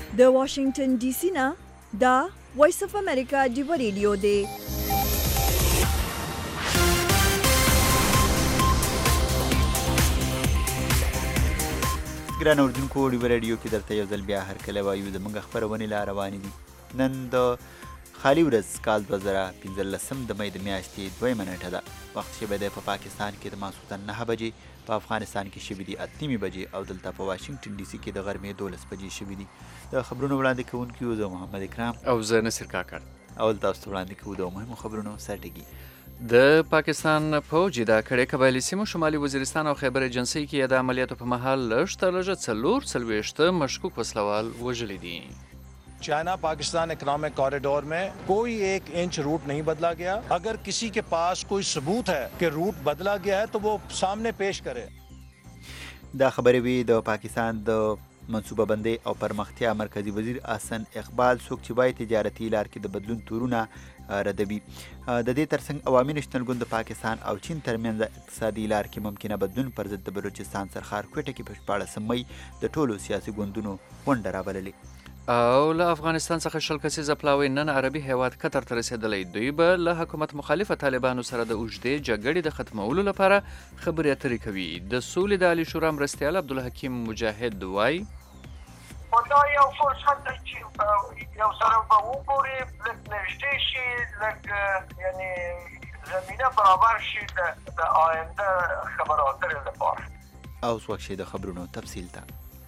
د واشنگټن ډي سي نه دا وایس اف امریکا ډیو ریډیو دی. ګران اردوونکو، ډیو ریډیو کې درته یو ځل بیا هرکله وایو زموږ خپرونې لا روانې دي. نن د خالي ورځ کال 2015 د مې د میاشتې 2 نیټه ده. وخت شوی دی په پاکستان کې د ماسخوتن 9 بجې، په افغانستان کې شوي دي 8 بجې او دلته په واشنگټن ډي سي کې د غرمې 12 بجې شوي دي. د خبرونو وړاندې کوونکي یو زه محمد اکرام او زه نصر کاکړ. اول تاسو ته وړاندې کوو د مهمو خبرونو سرټکي. د پاکستان پوځ د کړې قبایلي سیمو شمالي وزیرستان او خیبر ایجنسۍ کې د عملیاتو په مهال لږ تر لږه 44 مشکوک وسلوال وژلي دي. चाइना Pakistan economic corridor में कोई 1 inch root नहीं बदला गया. अगर किसी के पास कोई सबूत है कि रूट बदला गया है तो वो सामने पेश करे. دا خبرې وی د پاکستان د منصوبه بندۍ او پرمختیا مرکزی وزیر احسن اقبال څوک چې وايي تجارتي لار کې د بدلون تورونه ردوي. د دې ترڅنګ عوامي نشنل ګوند د پاکستان او چین ترمنځ اقتصادي لار کې ممکنه بدلون پر ضد د بلوچستان سرخار کوټه کې په 14 مې د ټولو سیاسي ګوندونو غونډه رابللې. او له افغانستان څخه شل کسیزه پلاوی نن عربي هیواد قطر ته رسېدلی. دوی به له حکومت مخالفه طالبانو سره د اوږدې جګړې د ختمولو لپاره خبرې اترې کوي. د سولې د عالی شورا مرستیال عبدالحکیم مجاهد وایي دا یو فرصت دی چې یو سره به وګوري، لږ نږدې شي، لږ یعنی زمینه برابر شي د آینده خبرو اترې لپاره. اوس وخت شي د خبرونو تفصیل ته.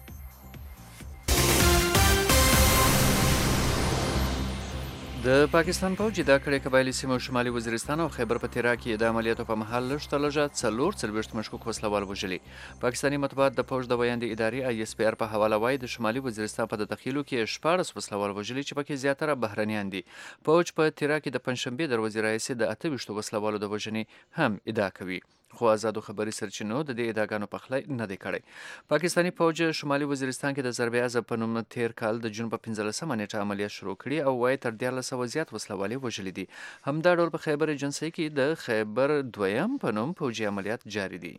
د پاکستان پوځ د کړې قبایلي سیمو شمالي وزیرستان او خیبر پختونخوا کې د عملیاتو په مهال لږ تر لږه 44 مشکوک وسلوال وژلي. پاکستاني مطبوعات د پوځ د ویاندې ادارې ISPR په حواله وایي د شمالي وزیرستان په داخلو کې 14 وسلوال وژلي چې پکې زیاتره بهرنیان دي. پوځ په تیرا کې د پنځشنبې دروازې رئیسې د 28 وسلوالو د وژنې هم ادعا کوي، خو آزادو خبري سرچینو د دې ادعاګانو پخلی نه دی کړی. پاکستاني پوځ شمالي وزیرستان کې د ضرب عضب په نوم تیر کال د جون په 15 نیټه عملیات شروع کړي او وايي تر 1400 زیات وسلوالې وژلي دي. همدا ډول په خیبر ایجنسۍ کې د خیبر دویم په نوم پوځي عملیات جاري دي.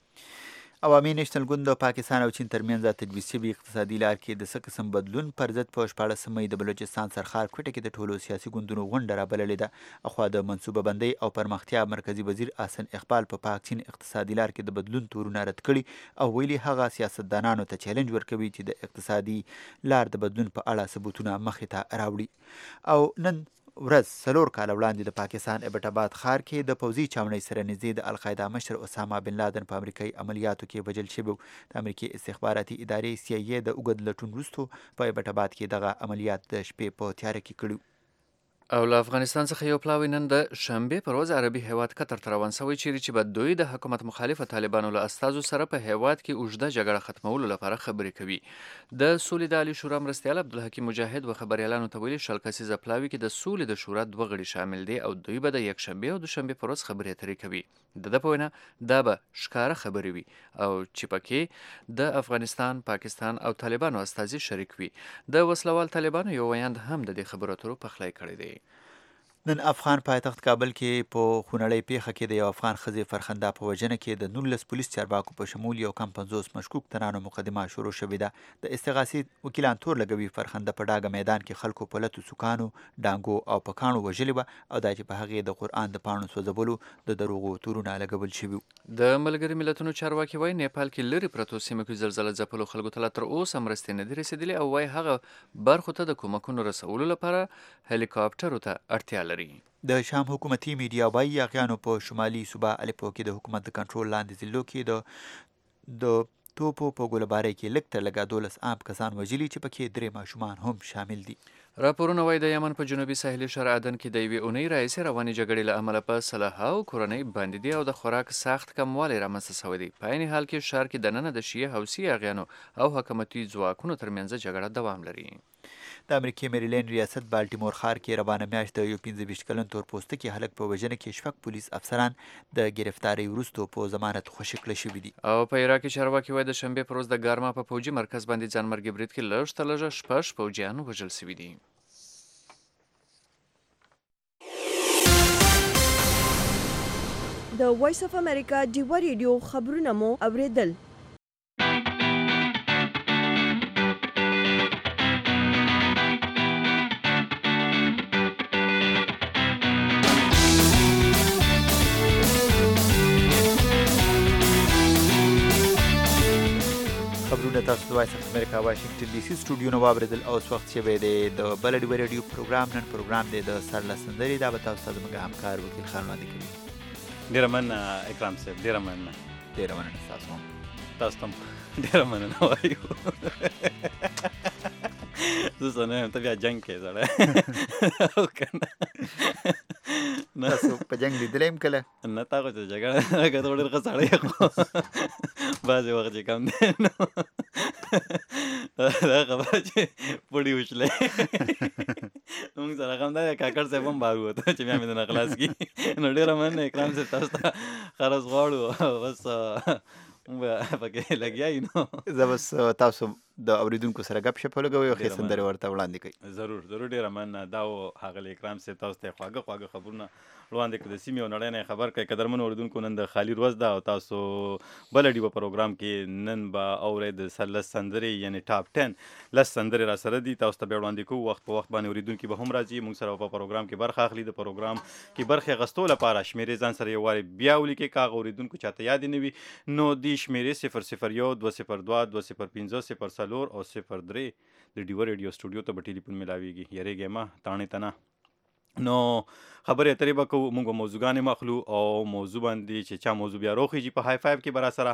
عوامي نشنل ګوند د پاکستان او چین ترمنځ تجویز شوي اقتصادي لار کې د څه قسم بدلون پر ضد په 14 مې د بلوچستان سرخار کوټه کې د ټولو سیاسي ګوندونو غونډه رابللې ده. اخوا د منصوبه بندۍ او پرمختیا مرکزی وزیر احسن اقبال په پاک چین اقتصادي لار کې د بدلون تورونه رد کړي او ویلي هغه سیاستدانانو ته چیلنج ورکوي چې د اقتصادي لار د بدلون په اړه ثبوتونه مخې ته راوړي. او نن ورځ 4 کاله وړاندې د پاکستان ایبټ آباد ښار کې د پوځي چاونۍ سره نږدې د القاعده مشر اسامه بن لادن په امریکایي عملیاتو کې وژل شوی. د امریکې استخباراتي ادارې CIA د اوږد لټون وروسته په ایبټ آباد کې دغه عملیات د شپې په تیاره کې کړي. او له افغانستان څخه یو پلاوی نن د شنبې پر ورځ عربي هیواد قطر ته روان شوی چیرې چې به دوی د حکومت مخالفه طالبانو له استازو سره په هیواد کې اوږده جګړه ختمولو لپاره خبرې کوي. د سولې د عالی شورا مرستیال عبدالحکیم مجاهد و خبريالانو ته ویلي شل کسیزه پلاوی کې د سولې د شورا 2 غړي شامل دي او دوی به د یکشنبې او دوشنبې پر ورځ خبرې اترې کوي. د ده په وینا دا به ښکاره خبرې وي او چې پکې د افغانستان، پاکستان او طالبانو استازي شریک وي. د وسلوال طالبانو یو ویاند هم د دې خبرو اترو پخلی کړی دی. نن افغان پایتخت کابل کې په خونړۍ پیښه کې د یو افغان ښځې فرخنده په وژنه کې د 19 پولیس چارواکو په شمول یو کم 50 مشکوک تنانو مقدمه شروع شوې ده. د استغاثې وکیلان تور لګوي فرخنده په ډاګه میدان کې خلکو په لتو سوکانو، ډانګو او په کاڼو وژلې وه او دا چې په هغې د قرآن د پاڼو سوځولو د دروغو تورونه لګول شوي. د ملګري ملتونو چارواکي وایي نیپال کې لرې پرتو سیمو کې زلزله ځپلو خلکو ته لا تر اوسه مرستې نه دي رسېدلې او وایي هغه برخو ته د کومکونو رسولو لپاره هلیکاپټرو ته اړتیا لري. د شام حکومتي میډیا وایي یاغیانو په شمالي صوبه الیپو کې د حکومت د کنټرول لاندې ضلعو کې د توپو په ګولهبارۍ کې لږ تر لږه 12 عام کسان وژلي چې پکې 3 ماشومان هم شامل دي. راپورونه وایي د یمن په جنوبي ساحلي ښار عدن کې د یوې اونۍ راهیسې روانې جګړې له امله په سلهاو کورنۍ بندي دي او د خوراک سخت کموالی رامنځته شوی دی. په عین حال کې ښار کې دننه د شیعه حوثي یاغیانو او حکومتي ځواکونو ترمنځ جګړه دوام لري. د امریکې میریلینډ ریاست بالټیمور ښار کې روانه میاشت د یو 25 کلن تور پوستکي هلک په وژنه کې 6 پولیس افسران د گرفتارۍ وروسته په ضمانت خوشي کړه شوي دي. او په عراق کې چارواکي وایي د شنبې پر ورځ د ګارما په پوځي مرکز باندې ځانمرګي برید کې لږ تر لږه 6 پوځیان وژل شوي دي. د وایس اف امریکا ډیو ریډیو خبرونه مو اوریدل. تاسو د وایس اف امریکا واشنگټن ډي سي سټوډیو نه واوریدل او اوس وخت شوی دی د بل ډیوه ریډیو پروګرام نن پروګرام دی د سر لسندري دا به تاسو ته زموږ همکار وکیل خان وړاندې کوي. ډېره مننه اکرام صاحب، ډېره مننه. ډېره مننه تاسو هم. تاسو ته هم ډېره مننه وایو. زه څه نه یم، ته بیا جنګ کې زړی او که نه تاسو په جنګ لیدلی یم کله؟ نه تا خو چې جګړه لکه ته ډېر ښه سړی یې خو بعضې وخت چې کم دی نو دا خبره چې پوړي وشلی مونږ سره هم دا کاکړ صاحب هم بار ووته چې بیا مې د نه خلاص کړي. نو ډېره مننه اکرام صاحب، تاسو ته خرڅ غواړو بس مونږ به پکې لګیا یو. نو زه بس تاسو د اورېدونکو سره ګپ شپ ولګوئ او ښې سندرې ورته وړاندې کوئ. ضرور ضرور، ډېره مننه. دا و ښاغلی اکرام صاحب تاسو ته خواږه خواږه خبرونه وړاندې کړي، د سیمې او نړۍ نه خبر کړئ. قدرمنو اورېدونکو، نن د خالي ورځ ده او تاسو بله ډیوه پروګرام کې نن به اورئ د لس سندرې یعنې ټاپ 10 لس سندرې را سره دي، تاسو ته بیا وړاندې کوو. وخت په وخت باندې اورېدونکي به هم راځي مونږ سره په پروګرام کې برخه اخلي. د پروګرام کې برخې اخیستو لپاره شمېرې ځان سره یو وارې بیا ولیکئ که هغه اورېدونکو چاته یادې نه وي نو دې شمېرې 001 202 205 04 او 03 د ډیوه ریډیو سټوډیو ته به ټلیفون میلاویږي. یریږئ مه، تاڼې ته نه. نو خبرې اترې به کوو، موږ به موضوعګانې مخلو او موضوع باندې چې چا موضوع بیا روخیږي په های فایو کې به را سره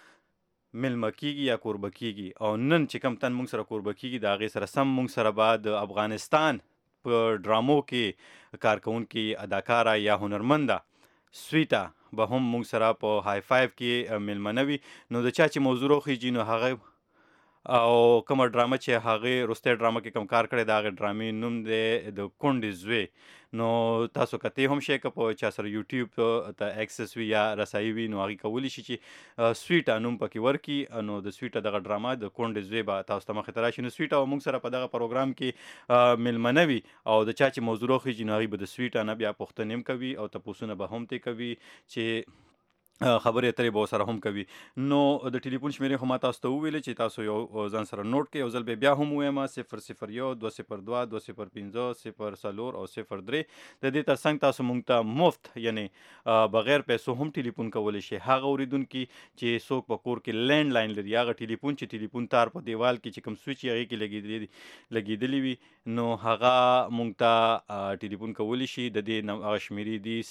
میلمه کېږي یا کوربه کېږي. او نن چې کم تن موږ سره کوربه کېږي د هغې سره سم موږ سره به د افغانستان په ډرامو کې کارکوونکې اداکاره یا هنرمنده سویټه به هم موږ سره په های فایو کې میلمنه وي. نو د چا چې موضوع روخیږي نو هغه او کومه ډرامه چې هغې وروستی ډرامه کې کوم کار کړی د هغې ډرامې نوم دی د کونډې زوی. نو تاسو کتې هم شئ که په چا سره یوټیوب ته اکسس وي یا رسایي وي نو هغې کولی شي چې سویټه نوم پکې ورکړي. نو د سویټه دغه ډرامه د کونډې زوی به تاسو ته مخې ته راشي. نو سویټه به موږ سره په دغه پروګرام کې میلمنه وي او د چا چې موضوع روخیږي نو هغوی به د سویټه نه بیا پوښتنې هم کوي او تپوسونه به هم ترې کوي چې خبرې اترې به ورسره هم کوي. نو د ټلیفون شمېرې خو ما تاسو ته وویلې چې تاسو یو ځان سره نوټ کړئ. یو ځل بیا هم ووایم 001 202 205 04 او 03. د دې تر څنګ تاسو موږ ته مفت یعنې بغیر پیسو هم ټلیفون کولی شي. هغه اورېدونکي چې څوک په کور کې لینډ لاین لري، هغه ټلیفون چې ټلیفون تار په دیوال کې چې کوم سویچ یې هغې کې لګېدلی وي نو هغه موږ ته ټلیفون کولی شي. د دې هغه شمېرې دي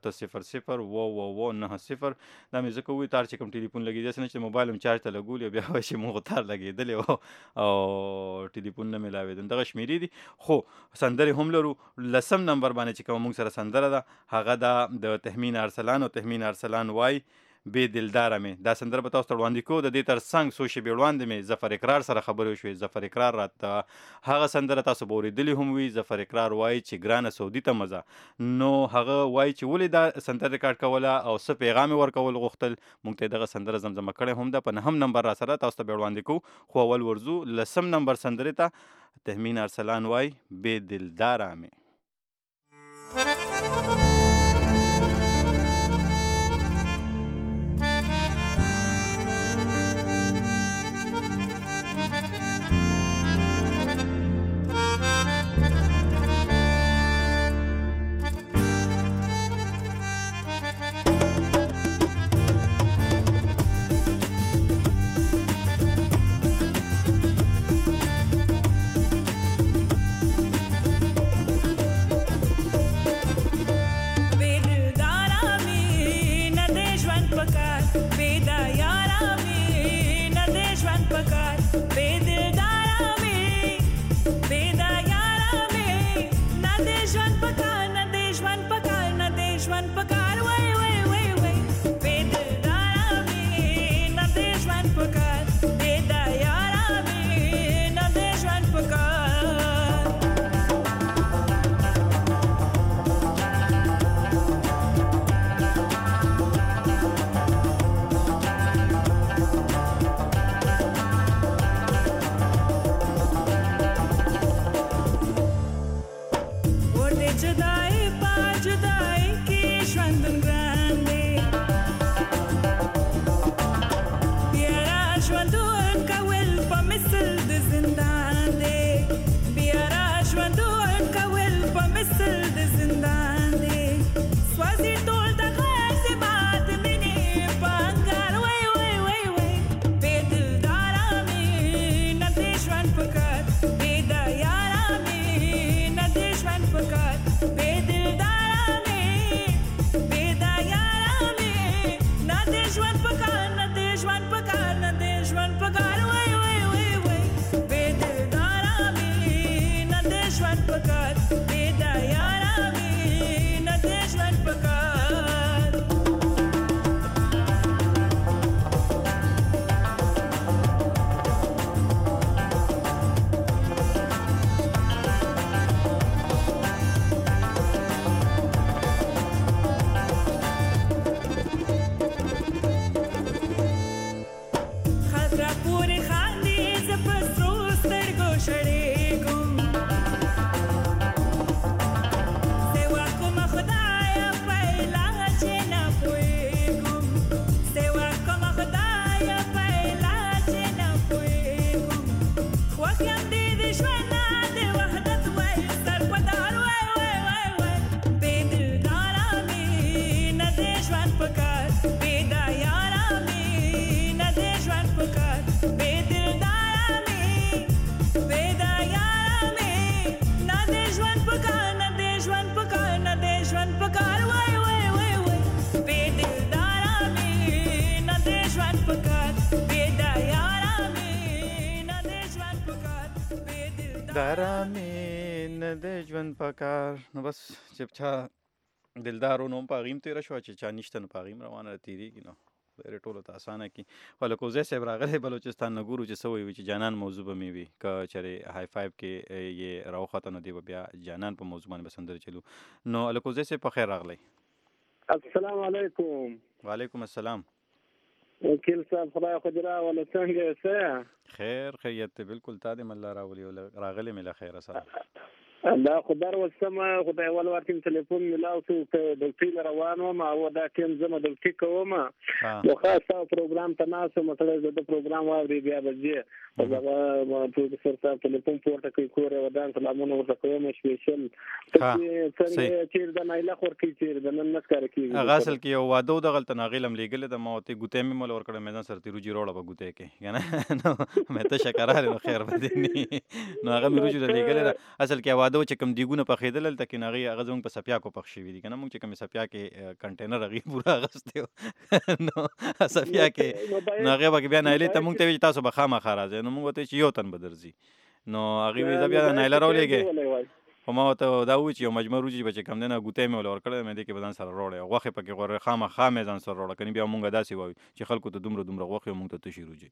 0800 90 دا مې ځکه ووایي تار چې کوم ټلیفون لګېدی داسې نه چې موبایل هم چارج ته لګولي او بیا وایي چې موږ تار لګېدلی او ټلیفون نه میلاوېده. دغه شمېرې دي. خو سندرې هم لرو. لسم نمبر باندې چې کومه موږ سره سندره ده هغه ده د تهمین ارسلان او تهمین ارسلان وایي بې دلداره مې. دا سندره به تاسو ته وړاندې کوو. د دې تر څنګ څو شېبې وړاندې مې ظفر اقرار سره خبرې وشوې. ظفر اقرار راته هغه سندره تاسو به اورېدلې هم وي. ظفر اقرار وایي چې ګرانه سعودي ته مزه. نو هغه وایي چې ولې دا سندره ریکارډ کوله او څه پیغام یې ورکول غوښتل. موږ ته دغه سندره زمزمه کړې هم ده. په نهم نمبر را سره تاسو ته به وړاندې کوو. خو اول ورځو لسم نمبر سندرې ته تهمین ارسلان وایي بې دلداره مې. دلدارا مې نه د ژوند په کار نو بس چې چا دلدار و نو هم په هغې هم تېره شوه چې چا نشته نو په هغې هم روانه ده تېرېږي نو خدای ټولو ته اسانه کړي خو له کوزی صاحب راغلی بلوچستان نه ګورو چې څه وایي چې جانان موضوع به مې وي که چېرې های فایو کې یې راوخته نو دی به بیا جانان په موضوع باندې به سندرې چلو نو له کوزی صاحب په خیر راغلی السلام علیکم. وعلیکم السلام. وکیل صاحب خدای خو دې راوله څنګه یې څه خیر خیریت دی بالکل تا دې مله راولي راغلی مې له خیره سره دا خو در وسمه خو د اول وار ټیم تلیفون ملاو شو ته ډوټي له روان وم او دا ټیم زه مه ډوټي کوم نو خاص ستا پروګرام ته ناست وم سړی زه د پروګرام واورې بیا به ځې او دغه پروډوسر صاحب تلیفون پورته کوي کور یې ودان سلامونه ورته کوم سپیشل څنګه چېرې د نایله خور کوي چېرې د نن نه ښکاره کېږي هغه اصل کې یو واده و دغلته نو هغې له م لیږلې ده ما ورته ګوتې مې مله ورکړی مې ځان سره تېروجي روړه به ګوتې کې که نه نو مې ته شکرالې نو خیر به دې نه نو هغه مې روجي له لیږلې ده اصل کې واده و چې کوم دیګونه پخېدل هلته کې نو هغې زموږ په سپیاکو پخ شوي دي که نه مونږ چې کوم سپیا کې کنټینر هغې پوره اخیستی و نو سپیا کې نو هغې به بیا نایلې ته مونږ ته ویل چې تاسو به خامخا راځئ نو مونږ ورته چې یو تن به درځي نو هغې وایي زه بیا د نایله راولېږې خو ما ورته دا ووایي چې یو مجموع روجي به چې کوم دی نه ګوتی مې ورله ورکړی مې دې کې به ځان سره روړی غوښې پکې غوره خامخا مې ځان سره روړه کنې بیا مونږ داسې وایو چې خلکو ته دومره غوښې او مونږ ته تشي روجي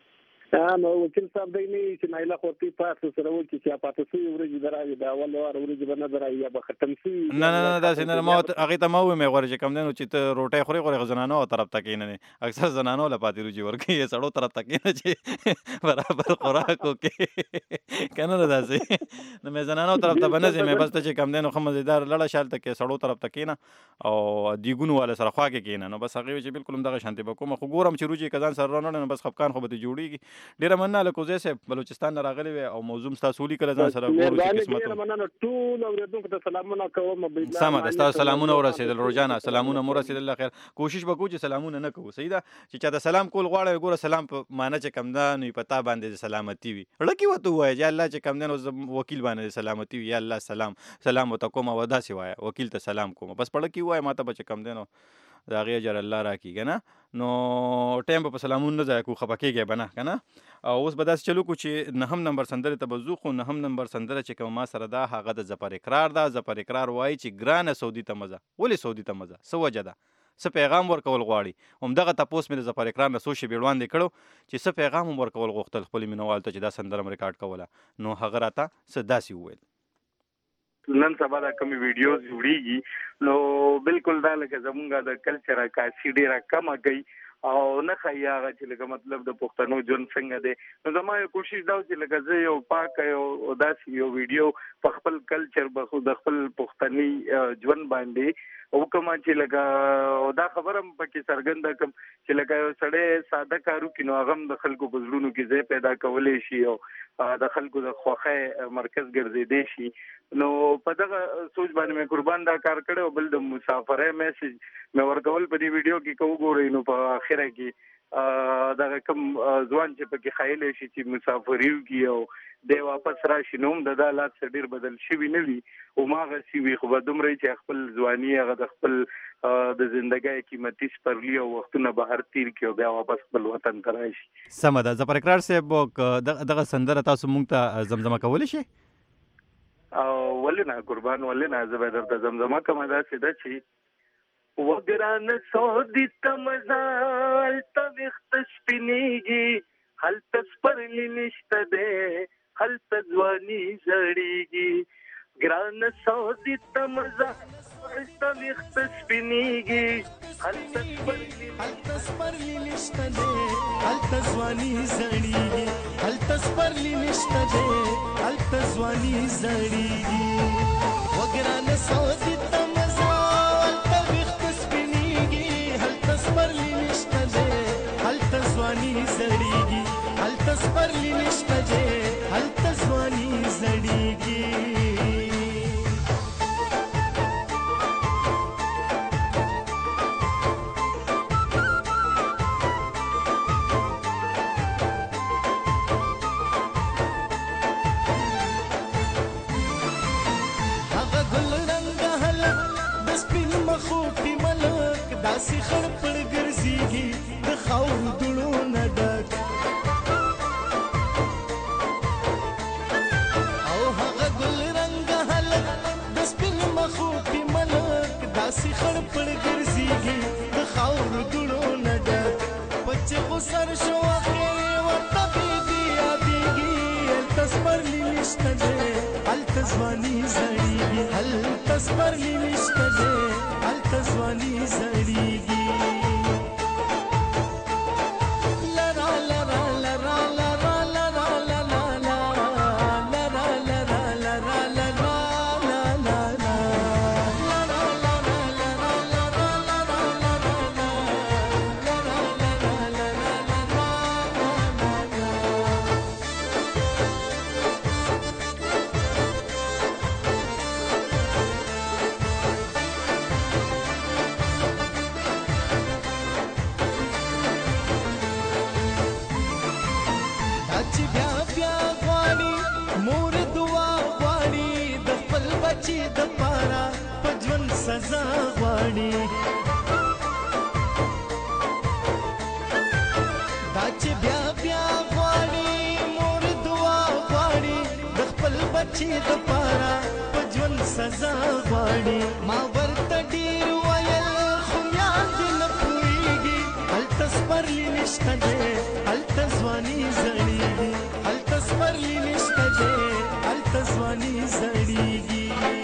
نو وکیل صاحب دی نه چې نایله خورتي پاتې سره وکړي چې پاتې سوي ورځې به راوي د اول وار ورځې به نه به راوي یا به ختم سوي نه داسې نه ما هغې ته ما وویل مې غواړې چې کوم دی نو چې ته روټۍ خورې غواړې زنانو طرف ته کښېنه اکثر زنانو له پاتې روجي ورکوي سړو طرف ته کښېنه چې برابر خوراک وکړې که نه داسې نو مې زنانو طرف ته به نه ځې مې بس ته چې کوم دی نو ښه مزېدار لړه شالته کې سړو طرف ته کښېنه او دیګونو والا سره خوا کې کښېنه نو بس هغې وایي چې بالکل همدغه شانتې به کوم خو ګورم چې روجي که ځان سره رانړی نو بس خفقان خو به دې جوړېږي ډېره مننه له کوزی صاحب بلوچستان نه راغلی وی او موضوع هم ستاسو ولیکله ځان سره ګورو چې قسمت مننه ټول اورېدونکو ته سلامونه کوم سمه ده ستاسو سلامونه ورسېدل روجانه سلامونه مو رسېدل خیر کوشش به کوو چې سلامونه نه کوو صحیح ده چې چاته سلام کول غواړی ګوره سلام په معنی چې کوم ده نو په تا باندې سلامتي وي ړکې ورته ووایه چې الله چې کوم دی نو وکیل باندې سلامتي وي یا الله سلام ورته کوم او داسې وایه وکیل ته سلام کوم بس په ړکې ووایه ما ته به چې کوم دی نو د هغې اجر الله راکړي که نه نو ټایم به په سلامون نه ضایع کړو خفه کېږئ به نه که نه او اوس به داسې چلو کړو چې نهم نمبر سندرې ته به ځو خو نهم نمبر سندره چې کوم ما سره ده هغه د ظفر اقرار ده ظفر اقرار وایي چې ګرانه سعودي ته مزه ولې سعودي ته مزه څه وجه ده څه پیغام ورکول غواړي همدغه تپوس مې د ظفر اقرار نه څو شېبې وړاندې کړو چې څه پیغام هم ورکول غوښتل خپلې مینوالو ته چې دا سندره م ریکارډ کوله نو هغه راته څه داسې وویل نن سبا دا کمی ویډیوز جوړیږي نو بالکل دا لکه زمونږ د کلچر عکاسي ډېره کمه کوي او نه ښایي هغه چې لکه مطلب د پښتنو ژوند څنګه دی نو زما یو کوشش دا و چې لکه زه یو پاکه یو داسې یو ویډیو په خپل کلچر د خپل پښتني ژوند باندې وکړم چې لکه دا خبره هم پکې څرګنده کړم چې لکه یو سړی ساده کار وکړي نو هغه هم د خلکو په زړونو کې ځای پیدا کولی شي او د خلکو د خوښۍ مرکز ګرځېدی شي نو په دغه سوچ باندې مې قربان دا کار کړی او بل د مسافرۍ میسج مې ورکول په دې ویډیو کې که وګورئ نو په اخره کې دغه کوم ځوان چې پکې خایلی شي چې مسافري وکړي او دی واپس راشي نو هم د دا حالات څه ډېر بدل شوي نه وي هماغسې وي خو به دومره چې خپل ځواني هغه د خپل د زندګۍ قیمتي سپرلي او وختونه بهر تیر کړي او بیا واپس خپل وطن ته راشي سمه ده ظفر اقرار صاحب دغه سندره تاسو مونږ ته زمزمه کولی شئ ولې نه قربان ولې نه زه به درته زمزمه کومه داسې ده چې وګرانه سعودي ته مزه هلته ویښته سپینېږي هلته سپرلي نشته دی هلته ځواني زړېږي ګرانه سعودي ته مزه هلته ویښته سپینېږي هلته سپرلي نشته دی هلته ځواني زړېږي هلته سپرلي نشته دی هلته ځواني زړېږي وګرانه سعودي ته مزه هلته ویښته سپینېږي هلته سپرلي نشته دی هلته ځواني زړېږي هلته سپرلي نشته دی هلته ځواني زړېږي داسې خړ پړ ګرځېږي د خاورو دوړو نه ډک او خړ پړ ګرځيږي د خاور ګړو نه ډک پچ خو سر شو اخر ورته بيدي ياديږي تصبر نشته ده ال تزواني زړيږي ال تصبر نشته ده ال تزواني زړيږي سزا غواړي دا چې بیا بیا غواړي مور دعا غواړي د خپل بچي د پاره په ژوند سزا غواړي ما ورته ډېر ویل خو میان دې نه پوهېږي هلته سپرلي نشته دی هلته ځواني زړېږي هلته سپرلي نشته دی هلته ځواني زړېږي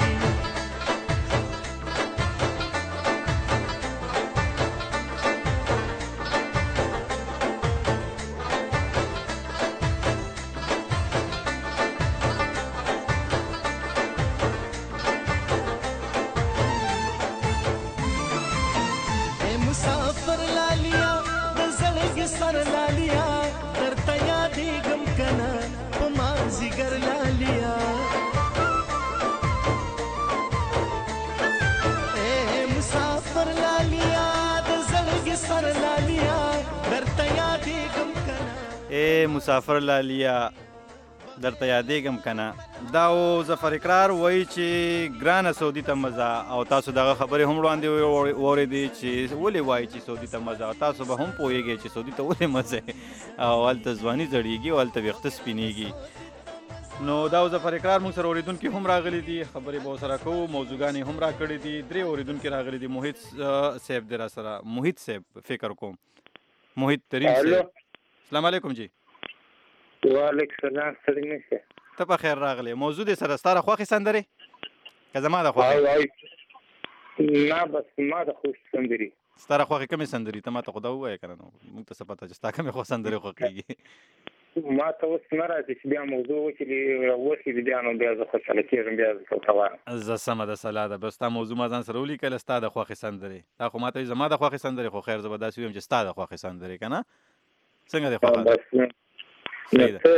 مسافر لالیا درته یادېږم کنه دا او ظفر اقرار وایي چې ګرانه سعودي ته مزه او تاسو دغه خبرې هم وړاندې واورېدې چې ولې وایي چې سعودي ته مزه او تاسو به هم پوهېږئ چې سعودي ته ولې مزه او هلته ځواني زړېږي او هلته ویښته سپینېږي نو دا ظفر اقرار موږ سره اورېدونکي هم راغلي دي خبرې به ورسره کوو موضوعګانې هم راکړي دي 3 اورېدونکي راغلي دي محیط صاحب دی راسره محیط صاحب فکر کوم محیط ترین صاحب السلام علیکم جی وعلیکم السلام ستړي نشه ته په خیر راغلی موضوع دې سره ستاره خوښې سندرې که زما د خوښې نه بس ما د خوښ سندرې ستاره خوښې کومې سندرې ته ما ته خو دا ووایه که نه نو موږ ته څه پته چې ستا کومې خو سندرې خوښېږي ما ته اوس نه راځي چې بیا موضوع وکړي وشي بیا نو بیا زه خوشحاله کېږم بیا زه ورته وایم زه سمه ده سلا ده بس ستا موضوع ما ځان سره ولیکله ستا د خوښې سندرې تا خو ما ته زما د خوښې سندرې خو خیر زه به داسې ویم چې ستا د خوښې سندرې که نه څنګه دې خوښه ده صحیح ده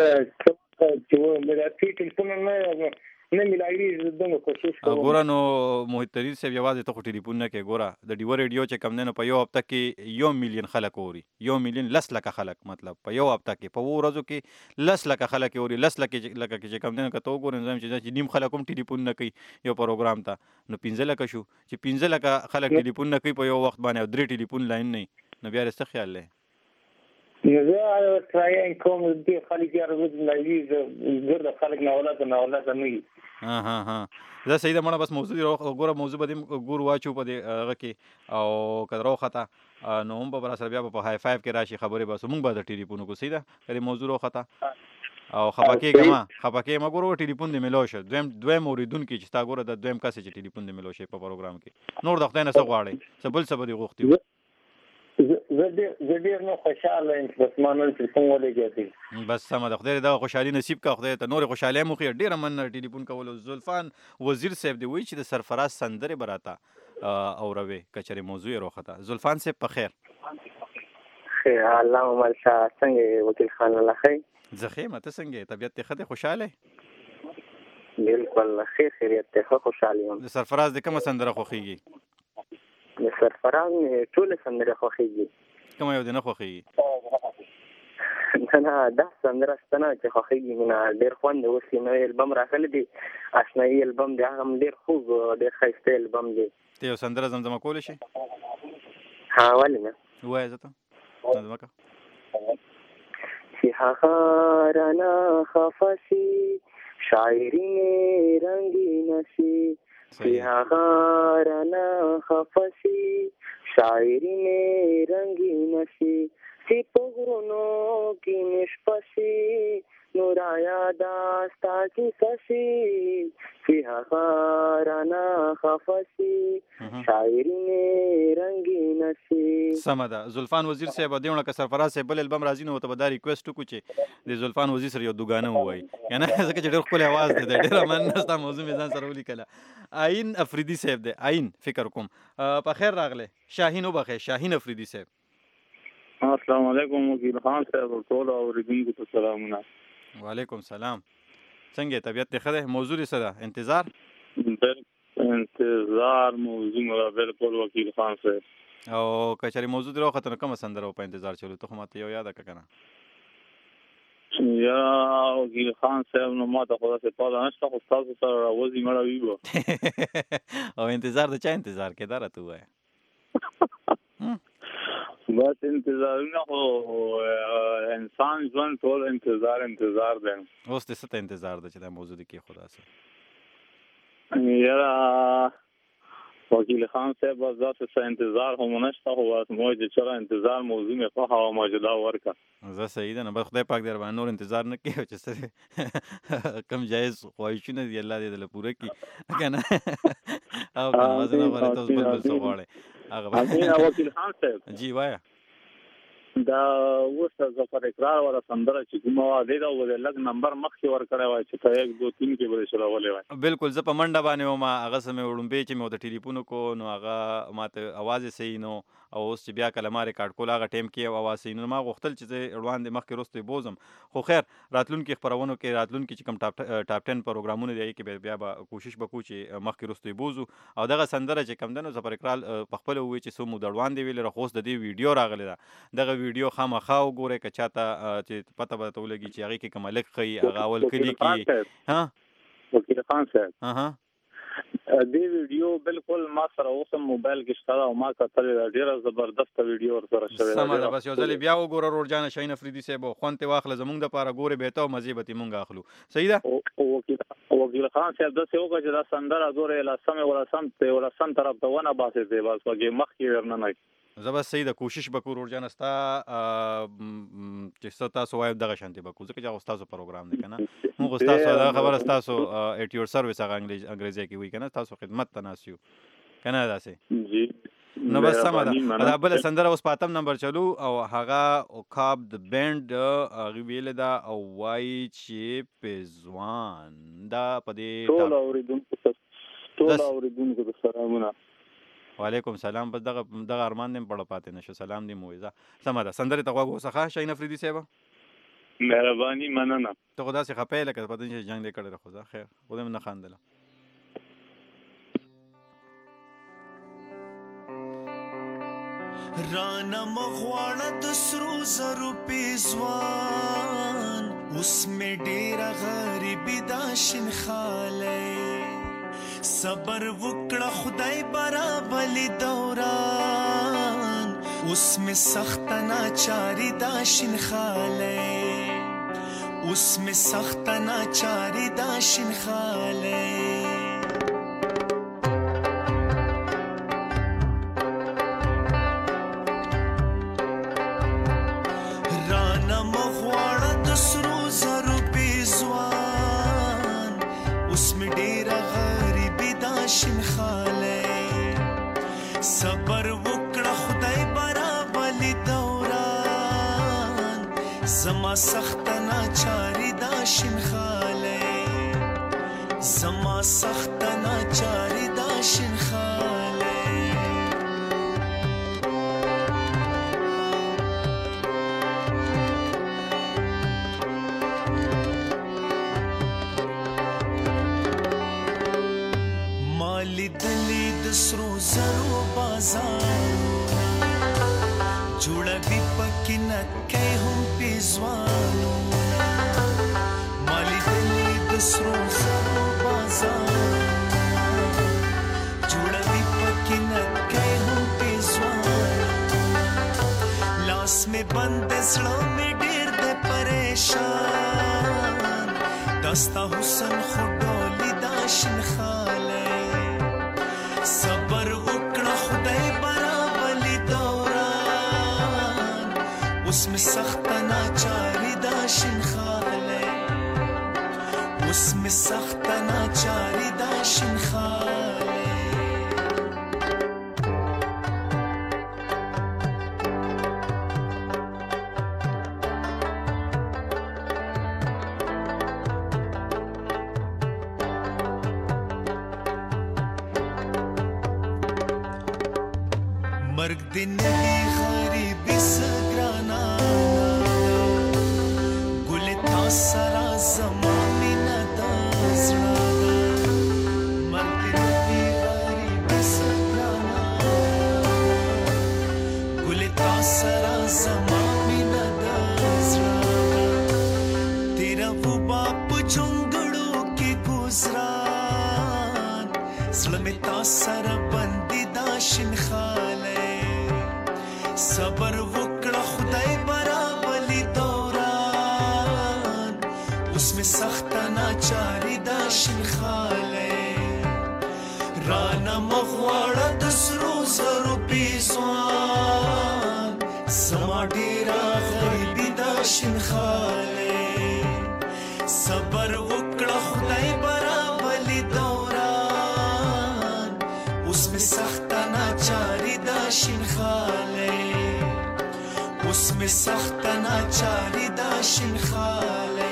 ګوره نو محیط ترین صاحب یوازې ته خو ټلیفون نه کوې ګوره د ډیوه ریډیو چې کم دی نو په یو هفته کې 1 میلیون خلک اوري 1 میلیون 10 لکه خلک مطلب په یو هفته کې په ورځو کې 10 لکه خلک اوري 10 لکه چې کم دی نو که ته وګورې نو چې نیم خلک هم ټلیفون نه کوي یو پروګرام ته نو 15 لکه شو چې 15 لکه خلک ټلیفون نه کوي په یو وخت باندې او 3 ټلیفون لاین نه نو بیا څه خیال دی زه تراین کوم دې خلک یې راوځي نوي ګرد خلک نه اولاد نه وي ها زه صحیح ده مړه بس موضوع ګوره موضوع به دې ګور واچو په دې هغه کې او که راوخته نو هم به راسره بیا په های فایو کې راشي خبرې بس موږ به د ټلیفون وکړو صحیح ده که دې موضوع راوخته او خفه کېږه ما ګوره ټلیفون دې میلاو شه دویم اورېدونکي چې ستا ګوره د دویم کس چې ټلیفون دې میلاو شي په پروګرام کې نور د خدای نه څه غواړئ څه بل څه به دې غوښتي زه ډېر نه خوشحاله یم چې بس ما نن ټلیفون ولګېدی بس سمه ده خدای دغه خوشحالي نصیب کړه خدای ته نورې خوشحالۍ هم وښیه ډېره مننه ټلیفون کولو زلفان وزیر صاحب دی وایي چې د سرفراز سندرې به راته اوروې که چېرې موضوع یې راوخته زلفان صاحب په خیر الله عمر شاه څنګه یې وکیل خان الله ښه زه ښه یم ته څنګه یې طبیعت دې ښه دی خوشحاله بلکل ښه خیریت دی ښه خوشحاله یم د سرفراز د کومه سندره خوښېږي د سرفراز ټولې سندرې خوښېږي کومه یو دې نه خوښېږي نه دا سندره شته نه چې خوښېږي مې نه ډېر خوند دی اوس یې نوی البم راغلی دی اشنایي البم دی هغه هم ډېر خوږ ډېر ښایسته البم دی ته یو سندره زمزمه کولی شي ها ولې نه ووایه زه ته زمزمه که چې هغه رانه خفه شي شاعري مې رنګینه شي सिहागाराना खफसी शायरी में रंगीन सी सिपगुनो की निष्पसी नूराया दास्ता की ससी सिहागाराना खफसी शायरी में रंगीन सी. سمه ده. زلفان وزیر صاحب دیونه که سرفراز صاحب بل البم راځي نو ته به دا ریکویسټ وکړو چې د زلفان وزیر سره یو دوګانه ووایي کنه ځکه چې ډېر ښکلی اواز دی ډېره مننه ستا موضوع مې ځان سره ولیکله. عین افریدي صاحب دی. عین فکر کوم په خیر راغلی. شاهین وبخې شاهین افریدي صاحب. السلام علیکم وکیل خان صاحب ټول اوریدونکو ته سلامونه. وعلیکم سلام. څنګه طبیعت دې ښه دی؟ موضوع دې څه ده؟ انتظار موضوع مې بالکل وکیل خان صاحب. او کچاري موضوع دې راوخته نو کومه سندره په انتظار چلو ته خو ماته یو یاده که کنه؟ یا وکیل خان صاحب نو ماته خو داسې پاله نشته خو ستاسو سره راوځي مړه وي به. او انتظار د چا انتظار کې دا راته ووایه. بس انتظارونه خو انسان ژوند ټول انتظار دی. اوس دې څه ته انتظار ده چې دا موضوع دې کېښوده څه؟ یاره وکیل خان صاحب بس داسې څه انتظار خو مو نشته خو بس مو چې چېرې انتظار موضوع مې خوښه وه ما چې دا ورکړه. زه صحیح ده نه بس خدای پاک دې راباندې نور انتظار نه کوي چې څه کم جایز خواهشونه دي الله دې دله پوره کړي که نه او که نمازه نه غواړئ تاسو بل څه غواړئ وکیل خان صاحب جی وایه دا اوس ظفر اقرار والا سندره چې کومه وه دی دا لږ نمبر مخکې ورکړی وای چې په 1 2 3 کې به دې شرولی وای. بلکل زه په منډه باندې وم هغه څه مې وړومبی چې مې ورته ټلیفون وکړو نو هغه ماته اواز یې صحیح نو او اوس چې بیا کله ما ریکارډ کول هغه ټایم کې اواز صحیح نو ما غوښتل چې زه وړاندې مخکې وروسته یې بوزم خو خیر راتلونکي خپرونو کې راتلونکي چې کوم ټاپ 10 پروګرامونه دي هغې کې بیا به کوشش به کوو چې مخکې وروسته یې بوزو او دغه سندره چې کوم ده نو ظفر اقرار په خپله ووایي چې څو موده وړاندې ویلې خو اوس د دې ویډیو راغلی ده دغه ویډیو خامخا وګورئ که چاته چې پته به درته ولګي چې هغې کې کوم هلک ښیي هغه اول کلي کې وکیل خان صاحب دې ویډیو بالکل ما سره اوس هم موبایل کې شته او ما کتلې ده ډېره زبردسته ویډیو ورسره شوې ده. سمه ده بس یو ځل یې بیا وګوره ورور جانه شاهین افریدي صاحب خوند ترې واخله زموږ دپاره ګورې بهته او مزې به ترې مونږ اخلو. صحیح ده وکیل خان صاحب داسې وکړه چې دا سندره زوره ولسم طرف ته ونه باسې دی بس وګې مخکې ورننئ. زه بس صحیح ده کوشش به کوو ورور جانه ستا چې څه تاسو وایو دغه شانتې به کوو ځکه چې هغه ستاسو پروګرام دی که نه موږ خو ستاسو دغه خبره ستاسو ایټ یور سروس هغه انګریزي کې وایي که نه ستاسو خدمت ته ناست یو که نه داسې نو بس سمه ده. دا بله سندره اوس په 8 نمبر چلو او هغه اوکاب د بینډ هغې ویلې ده او وایي چې پېزوان دا په دې ټول اورېدونکو ته سلامونه. وعلیکم سلام بس دغه ارمان دې پړه پاتې نشو سلام دې مو ویزه. سمه ده سندرې ته غوږ وڅخه شاهین افریدي صاحب مهرباني مننه. ته خو داسې خفه یې لکه پته چې جنګ دې کړی ده خو زه خیر خو دې مې نه خاندله. رانا مغواړه د سرو زرو پېزوان اوس مې ډېره غریبي دا شینخالی صبر وکړه خدای برابلی دوران اوس مې سخته ناچاري دا شینخالی اوس مې سخته ناچاري دا شینخالی صبر وکړه خدای برابلی دوران زما سخت ناچاری دا شینخالی زما سخت ناچاری دا شینخالی مالی دلی د سرو زرو بازارونه جوړوي پکې نکۍ هم پېزوانونه مالی دلی د سرو زرو بازارونه جوړوي پکې نکۍ هم پېزوانونه لاس مې بند زړه مې ډېر دی پریشان دا ستا حسن خو ډولي دا شینخالی اوس مې سخته ناچاري دا شین خاله اوس مې سخته ناچاري دا شین خاله مرګ دې نوي غریبي سګرانا ګلې تا سره زما مینه د زړه ده مرګ دې نوي غریبي سګرانا ګلې تا سره زما مینه د زړه ده تیرا وہ باپ جونګړو کې گزران زړه مې تا سره بندي دا شین خاله صبر وکړه خدای برابلی دوران اوس مې سخته ناچاري دا شین خاله رانا مغواړه د سرو زرو پیسوان زما ډېره غریبي دا شین خاله صبر وکړه خدای برابلی دوران اوس مې سخته ناچاري دا شین خاله اوس مې سخته ناچاري دا شین خاله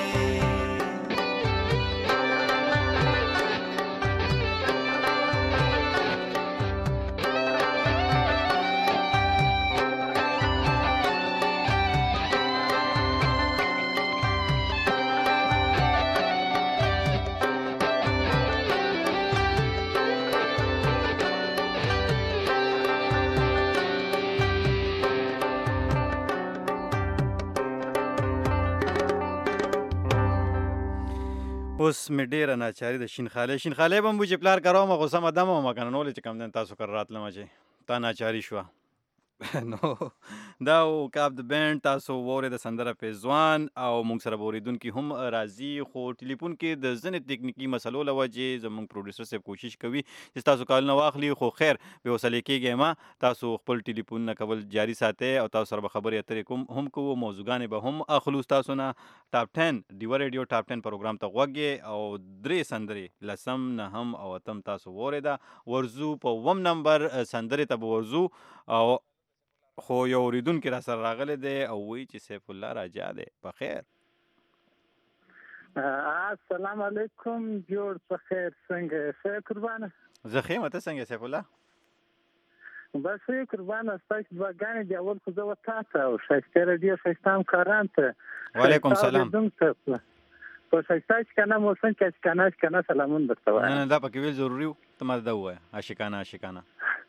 اوس مې ډېره ناچاري د شین خالې به مو چې پلار کرومه خو سمه دمه ومه که نه نولې چې کم دین تاسو کره راتلمه چې تا ناچاري شوه نو دا و کاب د بینډ تاسو واورې د سندره پیزوان او موږ سره به اورېدونکي هم راځي خو ټلیفون کې د ځینې تکنیکي مسلو له وجې زموږ پروډیوسر صاحب کوشش کوي چې تاسو کالونه واخلي خو خیر بې حوصلې کېږئ مه تاسو خپل ټلیفونونه کول جاري ساتئ او تاسو سره به خبرې اترې هم کوو موضوعګانې به هم اخلو ستاسو نه ټاپ 10 ډیوه ریډیو ټاپ 10 پروګرام ته غوږ او 3 سندرې لسم نهم او اتم تاسو واورېده ورځو په 1 نمبر سندرې ته به ورځو او خو یو اوریدونکي را سره راغلی دی او وایي چې سیف الله راجا دی په خیر السلام علیکم جوړ په خیر څنګه ښه قربانه زه ښه یم ته څنګه سیف الله بس ښه قربانه ستاسو دعاګانې دي اول خو زه تا ته او ښایسته راډیو ښایسته همکاران ته وعلیکم سلام په ښایسته اشکانه موسم کې اشکانه سلامون درته وایم نه دا پکې ویل ضروري و ته ما دا ووایه اشکانه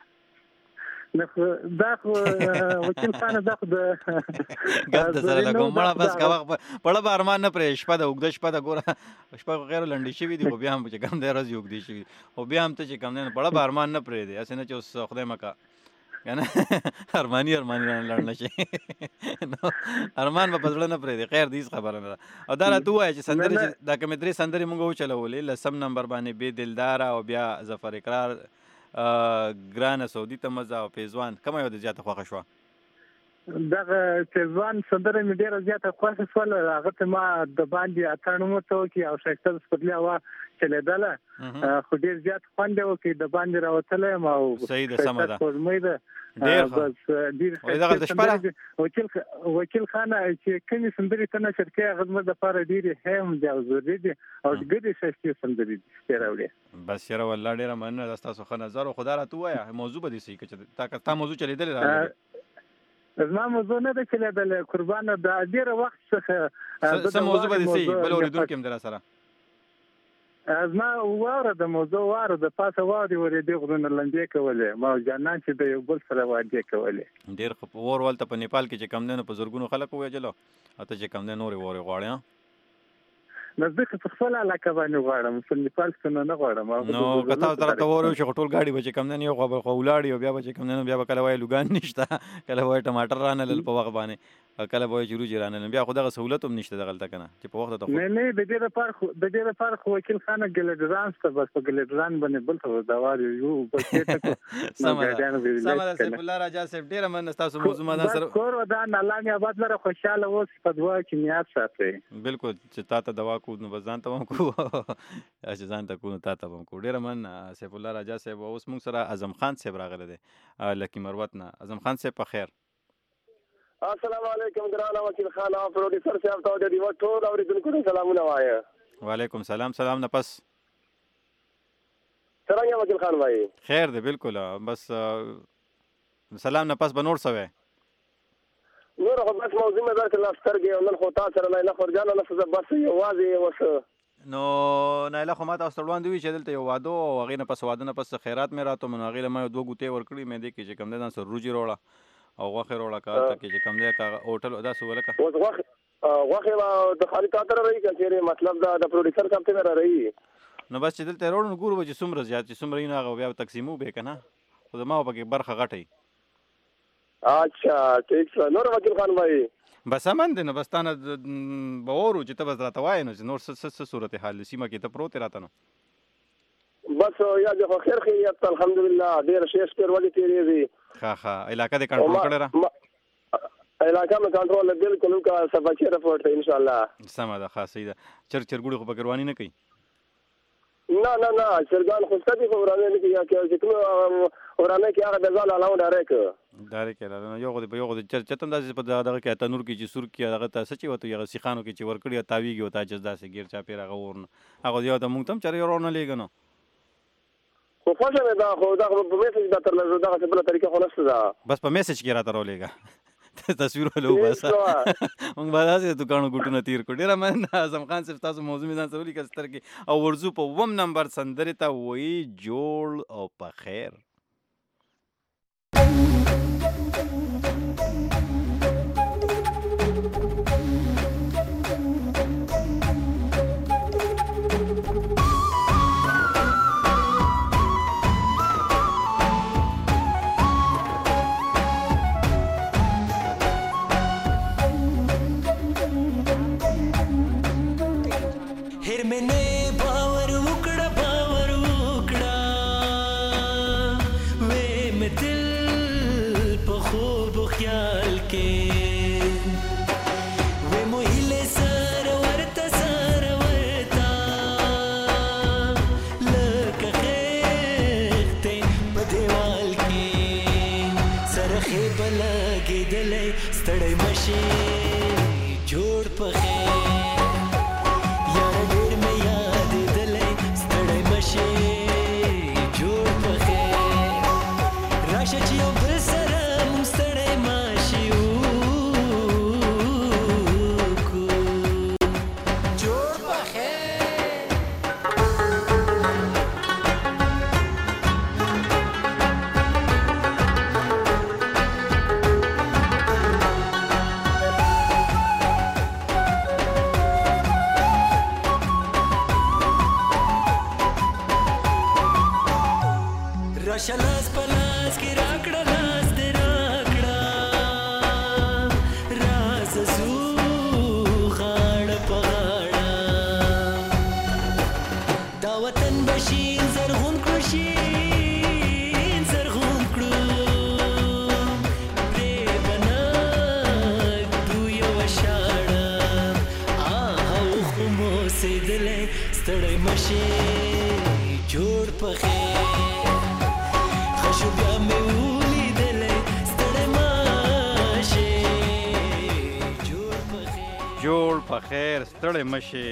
دا خو وکیل خانه دا خو د ګپ د سره لګوم مړه بس کوه پړه به ارمان نه پرې شپه د اوږده شپه د ګوره شپه خو غیر لنډې شوي دي خو بیا هم چې کم دی ورځې اوږدې شوي خو بیا هم ته چې کم دی پړه به ارمان نه پرېږدي هسې نه چې اوس خدای مکه که نه ارماني رانه لړ نه شي نو ارمان به په زړه نه پرېږدي خیر د هېڅ خبره نه ده او دا راته ووایه چې سندرې چې دا کومې 3 سندرې مونږ وچلولې لسم نمبر باندې بې دلداره او بیا ظفر اقرار ګرانه سعودي ته مزه او پیزوان کومه یو د زیاته خوښه شوه دغه پیزوان سندره مې ډېره زیاته خوښه شوله هغه ته ما د باندې اتڼ ورته وکړي او ښایسته د سپرلي هوا چلېدله خو ډېر زیات خوند یې وکړي د باندې راوتلی یم او صحیح ده سمه ده سپوږمۍ ده بس ډېر وکیل خانه چې کومې سندرې ته نشر کوي هغه زموږ دپاره ډېرې هم دي او ضروري دي او ډېرې ښایستې سندرې دي چې راوړې بس یاره والله ډېره مننه ده ستاسو ښه نظر او خو دا راته ووایه موضوع به دې صحیح که چې تا موضوع چلېدلې را زما موضوع نه ده چلېدلې قربانه د ډېره وخت څخه څه موضوع به دې صحیح بل اورېدونکي هم در سره زما واوره د موضوع واوره د پاسه واورې ورېدې غرونه لمبې کولې ما جانان چې د یو بل سره واردې کولې ډېر ښه اور ولته په نیپال کې چې کم دی نو په زرګونو خلک ووژلو او ته چې کم دی نورې وورې غواړې نو زه په خپل علاقه باندې غواړم په نیپال کې نه غواړم نو که تاسو راته ووایو چې ټول ګاډي به چې کم دی یو خو ولاړ یو بیا به چې کم دی نو بیا به کله وایي لوګان نشته کله وایي ټماټر رانه لل په وخت باندې کله به وایي چې روجې رانلم بیا خو دغه سهولت هم نشته دغلته که نه چې په وخته ته نه د دې لپاره خو وکیل خانه ګلیډران ته بس په ګلیډران باندې بل څه دوا یو بلکې ته سمه ده سیف الله راجا صاحب ډېره مننه ستاسو موضوع ما ځان سره کور ودان الله مې آباد لره خوشحاله اوس په دعا کې نیت ساتئ بالکل چې تا ته دوا کو نو بس ځان ته هم کو چې ځان ته کو نو تا ته هم کو ډېره مننه سیف الله راجا صاحب اوس موږ سره اعظم خان صاحب راغلی دی لکي مروت نه اعظم خان صاحب په خیر السلام علیکم ګرانه وکیل خان او پروډوسر صاحب ته د دې ټول اوریدونکو ته سلامونه وایه وعلیکم سلام نه پس څنګه وکیل خان وایي خیر دی بالکل بس سلام نه پس به نور څه وی نور خو بس موضوع مې درکړله سترګې نن خو تا سره نایله خورجانه نه څه بس یوازې اوس نو نایله خو ما ته اوس وړاندې وي چې دلته یو واده او هغې نه پس واده نه پس خیرات مې راتو نو هغې له ما 2 ګوتې ورکړي مې دې کې چې کوم دی ځان سره روجي راوړه او غوښې راوړه که هلته کې چې کوم دی که هوټل داسې ولکه اوس غوښې به د خالي تا ته را رهي که چېرې مطلب د پروډوسر صاحب ته مې را رهي نو بس چې دلته یې راوړو نو ګورو به چې څومره زیات چې څومره وي نو هغه بیا تقسیمو به یې که نه خو زما به پکې برخه غټه وي اچھا ٹھیک څه نور وکیل خان وایي بس امن دی نو بس تا نه به وورو چې ته بس راته وایې نو چې نور څه صورت حال سیمه کې ته پروت یې راته نو بس یا د خو خیر خیریت الحمدلله ډېر ښې شپې ورځې تېرېږي ښه علاقه دې کنټرول کړې ده علاقه مې کنټرول بالکل وکړه سبا رپورټ ته انشاءالله سمه ده ښه صحیح ده چرګوړي خو پکې رواني نه کوي نه چرګان خو ستا دي خو ورانه نه کوي چې کوم ورانه کې هغه د ځان علاوه ډایرکټ یو خو د چرچت هم داسې په دغه کې تنور کې چې سور کې هغه ته څه چې وته هغه سیخانو کې چې ورکړي تاویږي او تا چې داسې ګیر چاپېر هغه ورنه هغه یو ته موږ ته هم چرې ورونه لېږه نو خو خوښه مې ده خو دغه په میسج دا تر لږ دغسې بله طریقه خو نشته ده بس په میسج کې راته راولېږه تصویر ولو بس موږ به داسې دوکانو ګوټونه تیر کړو ډېره مننه اعظم خان صاحب تاسو موضوع مې ځان سره ولیکل سترګې او ورځو په 2 نمبر سندرې ته وایي جوړ او په خیر جوړ په خیر ستړی مشي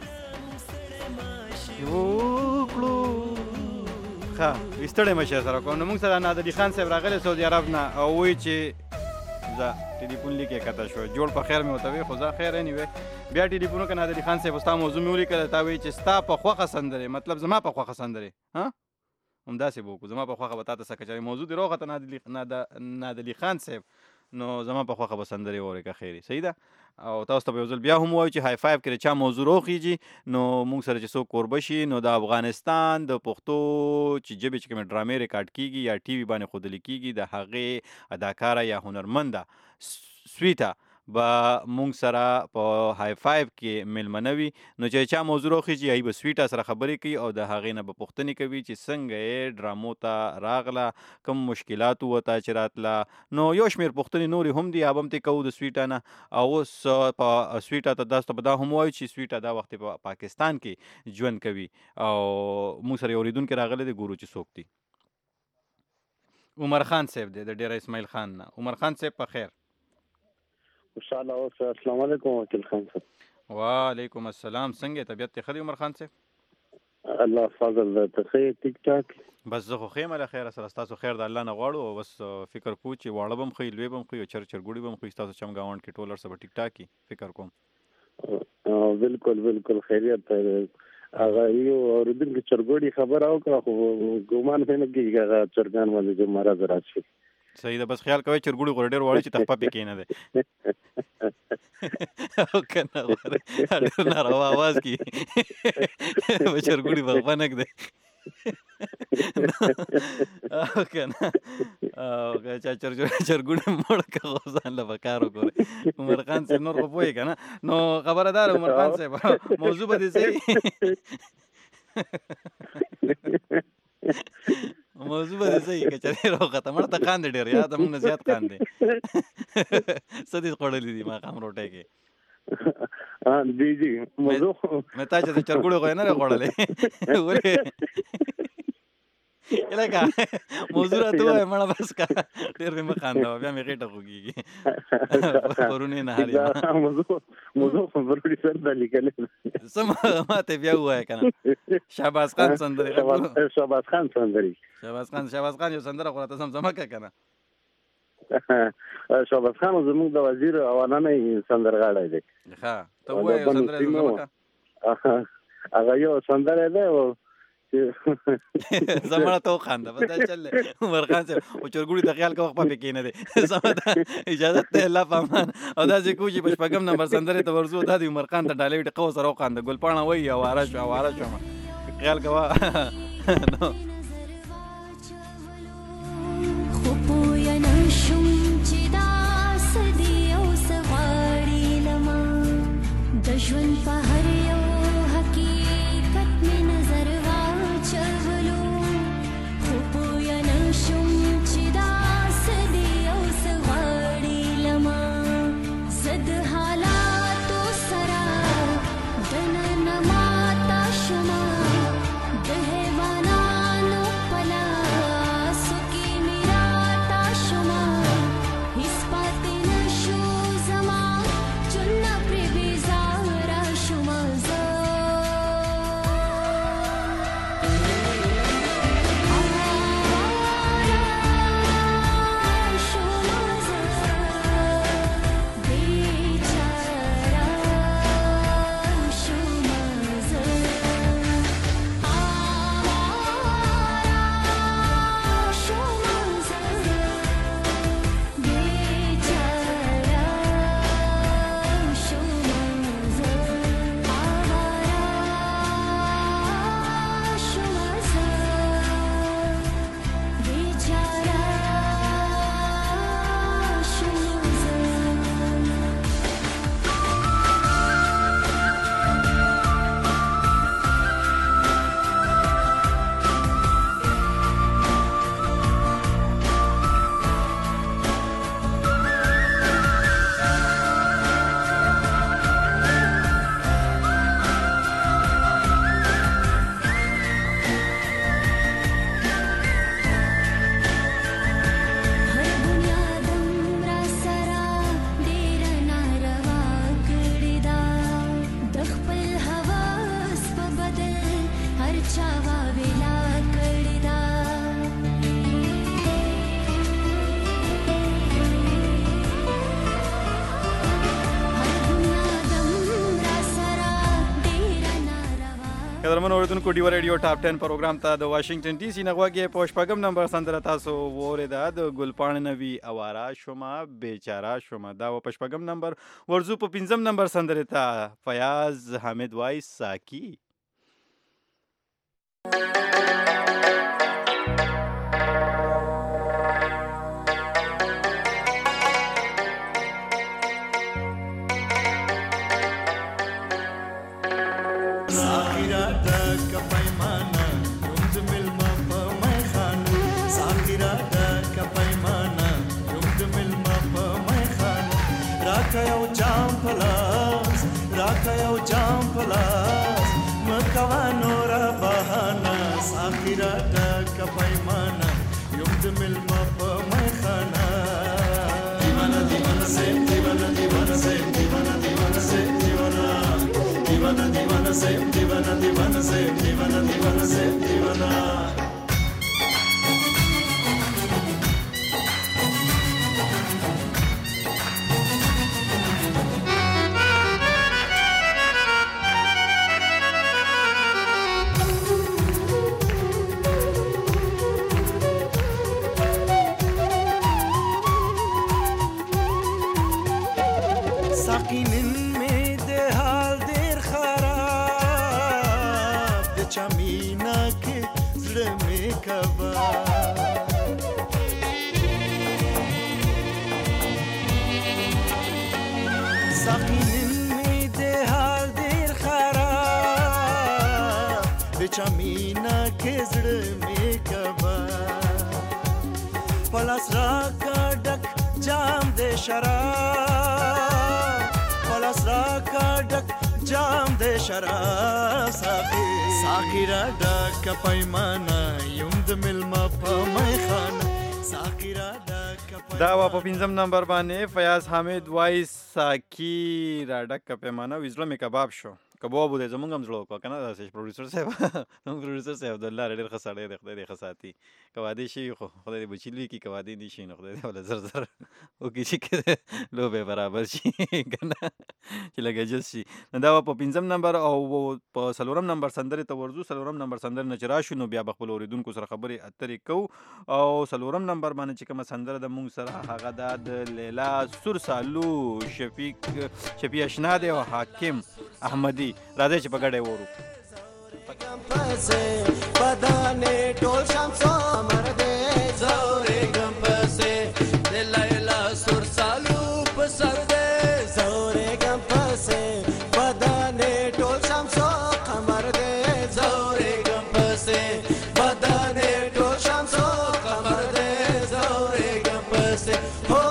وکړو ښه ستړی مشي سره کوم نو موږ سره نادري خان صاحب راغلی سعودي عرب نه او وایي چې زه ټلیفون لیکې کته شو جوړ په خیر مې ورته وایي خو زه خیر انیوی بیا ټلیفون وکړه نادري خان صاحب ستا موضوع مې ولیکله تا وایي چې ستا په خوښه سندرې مطلب زما په خوښه سندرې همداسې به وکړو زما په خوښه به تا ته څه کچرې موضوع دې راوخته نادري خان صاحب نو زما په خوښه به سندرې واورې که خیر صحیح ده او تاسو ته به یو ځل بیا هم وایو چې های فایو کې چا موضوع راوخیږي نو موږ سره چې څوک کوربه شي نو د افغانستان د پښتو چې ژبې چې کومې ډرامې ریکارډ کیږي یا ټي وي باندې ښودلې کیږي د هغې اداکاره یا هنرمنده سویته به مونږ سره په های فایو کې میلمنه وي. نو چې چا موضوع راخیږي هغوی به سویټه سره خبرې کوي او د هغې نه به پوښتنې کوي چې څنګه یې ډرامو ته راغله، کوم مشکلات ورته چې راتله. نو یو شمېر پوښتنې نورې هم دي، هغه به هم ترې کوو د سویټه نه. او اوس په سویټه ته تاسو ته به دا هم ووایو چې سویټه دا وخت په پاکستان کې ژوند کوي او موږ سره یو اورېدونکی راغلی دی، ګورو چې څوک دی. عمر خان صاحب دی د ډیره اسماعیل خان نه. عمر خان صاحب په خیر؟ خوشحاله اوسه. السلام علیکم وکیل خان صاحب. وعلیکم السلام. څنګه طبیعت دې ښه دی عمر خان صاحب؟ الله فضل ده. ته ښه یې ټیک ټاک؟ بس زه خو ښه یم له خیره سره. ستاسو خیر د الله نه غواړو او بس فکر کوو چې واړه به هم ښه وي، لوی به هم ښه وي او چرګوړي به هم ښه وي. ستاسو چمګاونډ کې ټول هر څه به ټیک ټاک وي فکر کوم. بالکل خیریت دی. هغه یو اورېدونکي چرګوړي خبره وکړه خو ګمان پې نه کېږي هغه چرګان باندې چې مرض راشي. صحیح ده. بس خیال کوئ چرګوړي خو ډېر واړه چې تخپه پې کېنه دی او که نه ډېر ناروا آواز کې چرګوړي به خپه نه ږدي او که نه او که چا چرګوړي مړ که خو ځان له به کار وګورئ. عمر خان صاحب نور خو پوهېږه که نه. نو خبره داره عمر خان صاحب موضوع به دې صحیح موضوع به دې صحیح که چېرې راوخته مړه ته خاندې ډېر یا ته موږ نه زیات خاندې څه دې خوړلي دي ماښام روټۍ کې؟ جی موضوع مې تا چې د چرګوړي خو یې نه دی خوړلی ولې لکه موضوع راته ووایه مړه بس که ډېر مې مه خاندوه بیا مې غېټه خوږېږي پرون یې نهار یم موضوع خو پروني سر ته لیکلی څه ما ته بیا ووایه که نه. شهباز خان سندرې شهباز خان یو سندره خو راته زمزمه که نه. شهباز خان زموږ د وزیر اولنی سندرغاړی دی. ښه ته ووایه یو سندره زمزمه که. هغه یو سندره دی زمړه ته وخانده بس دا چل دی عمر خان صاحب. خو چرګوړي ته خیال کوه خپه پې کېنه دی. زما ته اجازت دی الله په امان. او داسې کوو چې په شپږم نمبر سندرې ته ورځو دا د عمر خان ته ډالۍ ټقه ورسره وخانده. ګلپاڼه وایي اواره شومه خیال کوه نو ژوند په هر یو حقیقت مې نظر واچولو خو پوه نه شوم چې دا څه دي او څه غواړي له ما. زه د حالاتو سره دننه ماته شومه د حیوانانو په لاسو کې مې راته شومه هېڅ پاتې نه شو زما چون نه پرې بېزار قدرمن اوریدونکو ډیو ریډیو ټاپ 10 پروګرام ته د واشنگټن ډي سي نه غوږی په شپږم نمبر سندره تاسو وریده د ګلپاڼه نوي اواره شومه بیچاره شومه. دا په شپږم نمبر ورزو په پنځم نمبر سندره ته فیاض حامد وای ساکی. راکه یو جام پلاس راکه یو جام پلاس مکوا نورا بهانه ساقي را ډکه پیمانه یم د مېلمه په میخانه دیوانه دیوانه سیم دیوانه دیوانه سیم دیوانه دیوانه سیم دیوانه دیوانه دیوانه سیم دیوانه دیوانه سیم دیوانه دیوانه سیم دیوانه چمینا کې زړه مې کبا پلاس را کا ډک جام دې شراب پلاس را کا ډک جام دې شراب ساقي را ډک پیمانه یم د ملما په میخانه ساقي را ډک دا وا په 5 نمبر باندې فیاض حامد وایي ساقي را ډک پیمانه وزړه مې کباب شو کباب د زمونږ هم زړه وکړه که نه داسې پروډیوسر صاحب زموږ پروډیوسر صاحب عبدالله ډېر ښه سړی دی خدای دې ښه ساتي که واده شي خو خدای دې بچي لوي کړي که واده نه شي نو خدای دې وله زر زر وکړي چې لوبې برابر شي که نه چې لږ جز شي نو دا به په 5 نمبر او په 4 نمبر سندرې ته ورځو 4 نمبر سندرې نه چې راشو نو بیا به خپلو اورېدونکو سره خبرې اترې کوو او 4 نمبر باندې چې کومه سندره د مونږ سره هغه دا د لیلا سور سالو شفیع اشنا دی او حاکم احمدي راځئ چې په ګډه یې وورو بدانې ټول شمسو مرده زورې ګم پسې د لیلا سور سالو په سر دې زورې ګم پسې بدانې ټول شمسو قمر دې زورې ګم پسې بدانې ټول شمسو قمر دې زورې ګم پسې هو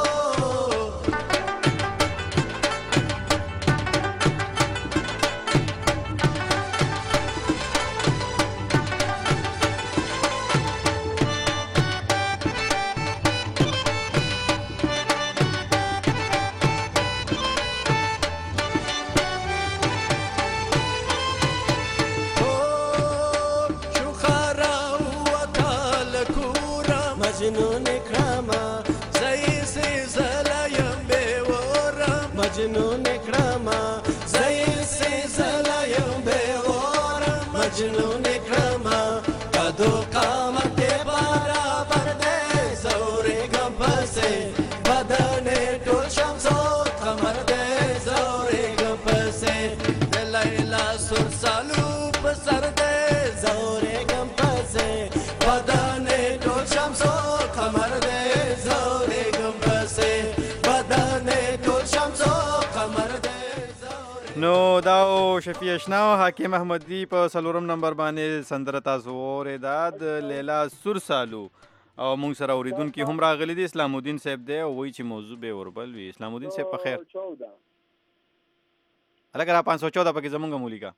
مجنون کړما زئی سي زلایم به ورم مجنون کړما زئی سي زلایم به ورم مجنون کړما کدو قامت برابر دې زورې ګم پسې بدن ټول شمسو قمر دې زورې ګم پسې د لیلا سور سالو په سر دې زورې ګم پسې بدن ټول شمسو قمر دې زورې ګم پسې بدن ټول شمسو قمر دې نو دا شفیع اشنا او حاکم احمدي په 4 نمبر باندې سندره تاسو اورېده د لیلا سور سالو او مونږ سره اورېدونکي هم راغلي دي اسلام الدین صاحب دی او وایي چې موضوع به وربل وي اسلام الدین صاحب په خیر هلکه را 514 پکې زمونږ هم ولیکه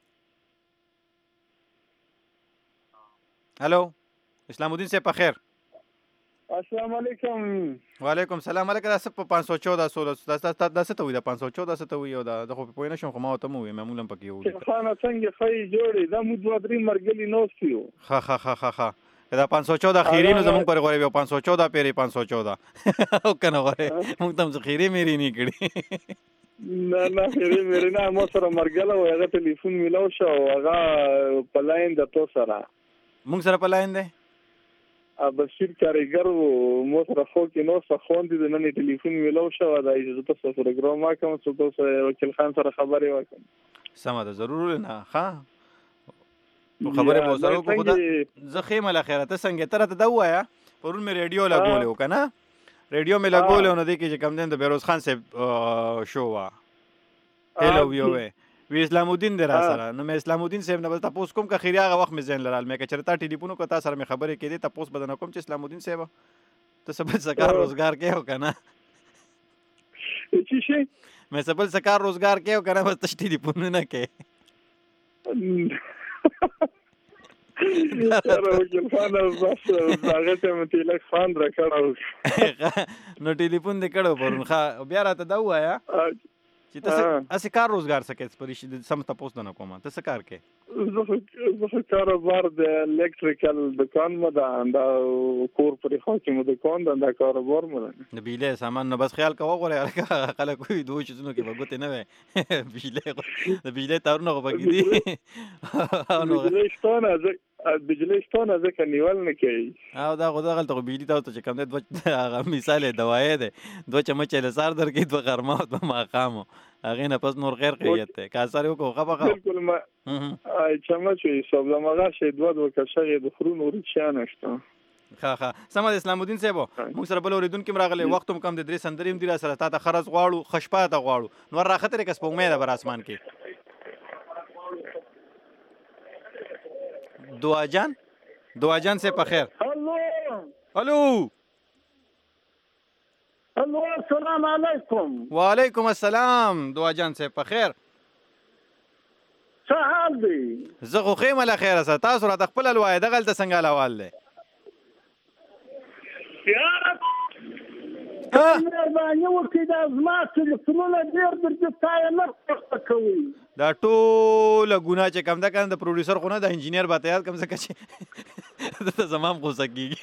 هلو اسلام الدین صاحب په خیر السلام علیکم وعلیکم سلام هلکه دا څه په 514 16 دا څه ته وایي دا 514 څه ته وایي او دا خو پوه نه شم خو ما ورته مو ووایي معمولا پکې ولیکه خانه څنګه ښې جوړې دا مو 2-3 مرګلي نوست یو ښه دا 514 خیری نو زمونږ پرې غوړې بیا 514 پیرې 514 او که نه غوړې مونږ ته هم څه خیرې میرې نه کړي نه خیرې میرې نه مو سره مرګله و هغه ټلیفون میلاو شو هغه په لاین د تو سره مونږ سره په لاین دی بشیر کاریګر و مو سره خو کې نو څه خوندې د نن ټلیفون میلاو شو دا اجازه تاسو پروګرام وکم څه تاسو وکیل خان سره خبرې وکم سمه ده ضرور نه ښه خبرې به سره وکړو زه خیم الاخره ته څنګه تر ته دا وایا پرون مې ریډیو لګولې و کنه ریډیو مې لګولې نو دې کې چې کم دین د بیروز خان صاحب شو وا هلو وی اسلام الدین در سره نو مې اسلام الدین صاحب نه بل تاسو کوم کا خیری هغه وخت مې ځین لرال مې که چرته ټلیفون کو تاسو سره مې خبرې کړې تاسو بدن کوم چې اسلام الدین صاحب ته سبا څه کار روزګار کې هو کنه چی شي مې څه بل څه کار روزګار کوې او که نه بس تش ټلیفونونه کوې نو ټلیفون دې کړو پرون بیا راته دا ووایه چې ته هسې کار روزګار څه کوې پرې سم تپوس نه کوم ته څه کار کوې زه کاروبار د الکتریکل دکان مو ده دا کور پرې خوا کې مو دکان ده دا کاروبار مو ده د بجلی سامان نو بس خیال کوه غواړې خلک وایي دوه چیزونو کې به ګوتې نه وی د بجلی تارونه خو پکې دي بجلی شتونه ځکه نیول نه کوي او دا خو دغلته خو بجلي ته ورته چې کوم دی هغه مثال یې دوایې دی دوه چمچې له سار درکوي دوه غرمه او دوه ماښام هغې نه پس نور غیر قیت دی که اثر یې وکړو خفه بالکل چمچ وي صاحب زمغه شی دوه کشغې د خرو نورې شیان شته ښه سمه د اسلام الدین صاحب موږ سره بل اورېدونکي هم راغلی وخت هم کم دی 3 سندرې هم دي را سره تا ته خرڅ غواړو ښه شپه ته غواړو نور راخترې که سپوږمۍ ده بر اسمان کې دعا جان سے بخیر ہلو السلام علیکم وعلیکم السلام دعا جان سے بخیر څه حال دی زه خو ښه یم له خیره سره تاسو راته خپل الوایه دغلته څنګه حال دی مهرباني وکړئ دا زما ټلیفونونه ډېر درته تا یې نه پورته کوئ دا ټوله ګناه چې کم ده که د پروډیوسر خو نه د انجینیر به ته یاد کم ځکه چې دته زما هم غوسه کېږي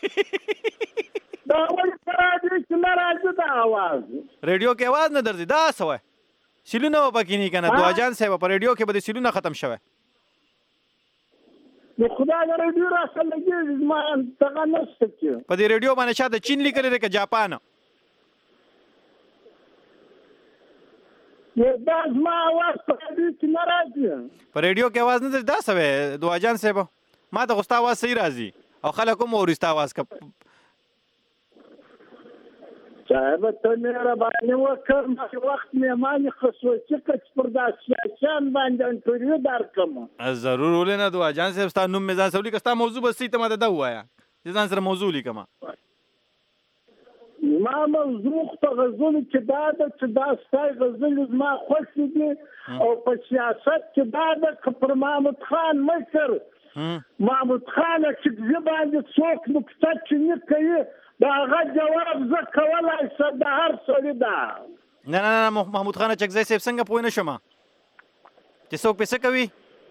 دا ولې په راډیو کې نه راځي دا اواز ریډیو کې اواز نه درځي دا څه وای سیلونه به پکې نه که نه دعا جان صاحب په ریډیو کې به د سیلونه ختم شوی نو خدای د ریډیو راسره لګېږي زما دغه نشته کې په دې ریډیو باندې چا د چین لیکلی دی که جاپان دا زما اواز په ریډیو کې نه راځي په ریډیو کې اواز نه درځي دا څه وی دعا جان صاحب ما ته خو ستا اواز صحیح راځي او خلک هم اوري ستا اواز که صاحب ته مهرباني وکړه وخت مهماني خصوصي که چې پر دا سیاسیان باندې انټرویو درکړم ضرور ولې نه دعا جان صاحب ستا نوم مې ځان سره ولیکه ستا موضوع به صحیح ته ما ته دا ووایه چې ځان سره موضوع لیکمه ما موضوع په غزلو کې دا ده چې دا ستا غزلې زما خوښې دي او په سیاست کې دا ده که پر محمود خان مشر محمود خان چې زه باندې څوک نکته چیني کوي د هغه جواب زه کولی شم د هر سړي ده نه محمود خان چکزی صاحب څنګه پوه نه شم چې څوک پې څه کوي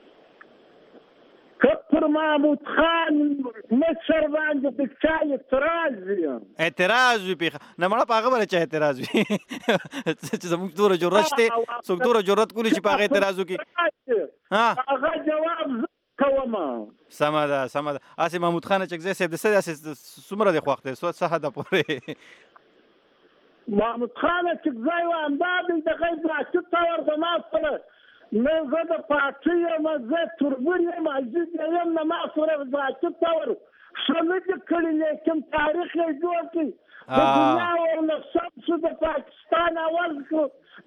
که پر محمود خان مشر باندې د چا اعتراض وي اعتراض وي نه مړه په هغه باندې چا اعتراض وي چې زموږ دومره جرأت شته څوک دومره جرأت کولی چې په هغه اعتراض وکړي هغه جواب کوم سمه ده هسې محمود خان چکزی صاحب د څه داسې څومره دی خوښ دی څه حده پورې محمود خان چکزی و همدا دی دغه ذاتي طور زما سره نه زه د پارټۍ یم زه تربور یم عزیز یم نه ما سره ذاتي طور ښه نه دي کړي لیکن تاریخ یې جوړ کړي د دنیا او له شمسو د پاکستان اول کړو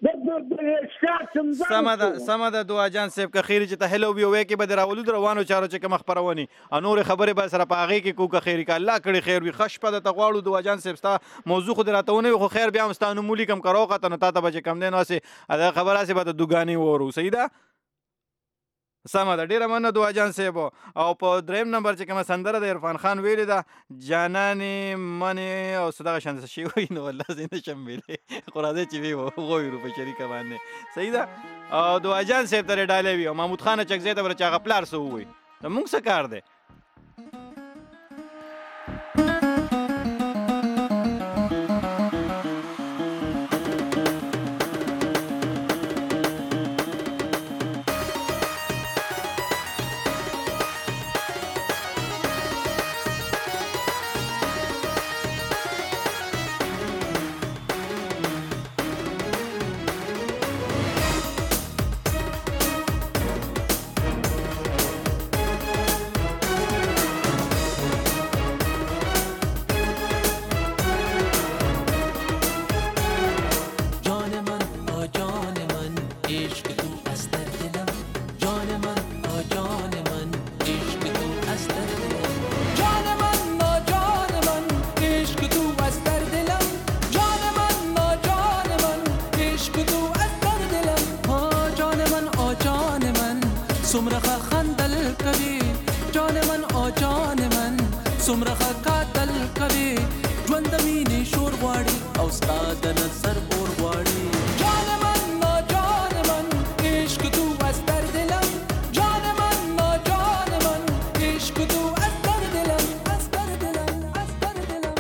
سمه ده دعا جان صاحب که خیري چې ته هلو وي وی کې به د راولو د روانو چارو چې کومه خپرونې او نورې خبرې به سره په هغې کې کو که خیري که الله کړي خیر وي ښه شپه درته غواړو دعا جان صاحب ستا موضوع خو دې راته ونه وي خو خیر بیا هم ستا نوم ولیکم که راوخته نو تا ته به چې کم دی نو هسې دا خبره هسې به د دوګانې وورو صحیح ده سمه ده ډېره مننه دعا جان صاحب او په دریم نمبر چې کومه سندره د عرفان خان ویلې ده جانانې منې او څه دغه شان څه شی وایي نو والله زه نه شم ویلی خو راځئ چې ویې وغویرو په شریکه باندې صحیح ده او دعا جان صاحب ته ډالۍ وي او محمود خان چکزی ته به چې هغه پلار څه ووایي د مونږ څه کار دی سمرخه خندل کوي جان من او جان من سمرخه قاتل کوي ژوند د مینې شور غواړي او ستا د نظر اور غواړي جان من او جان من عشق تو استر دلم جان من او جان من عشق تو استر دلم استر دلم استر دلم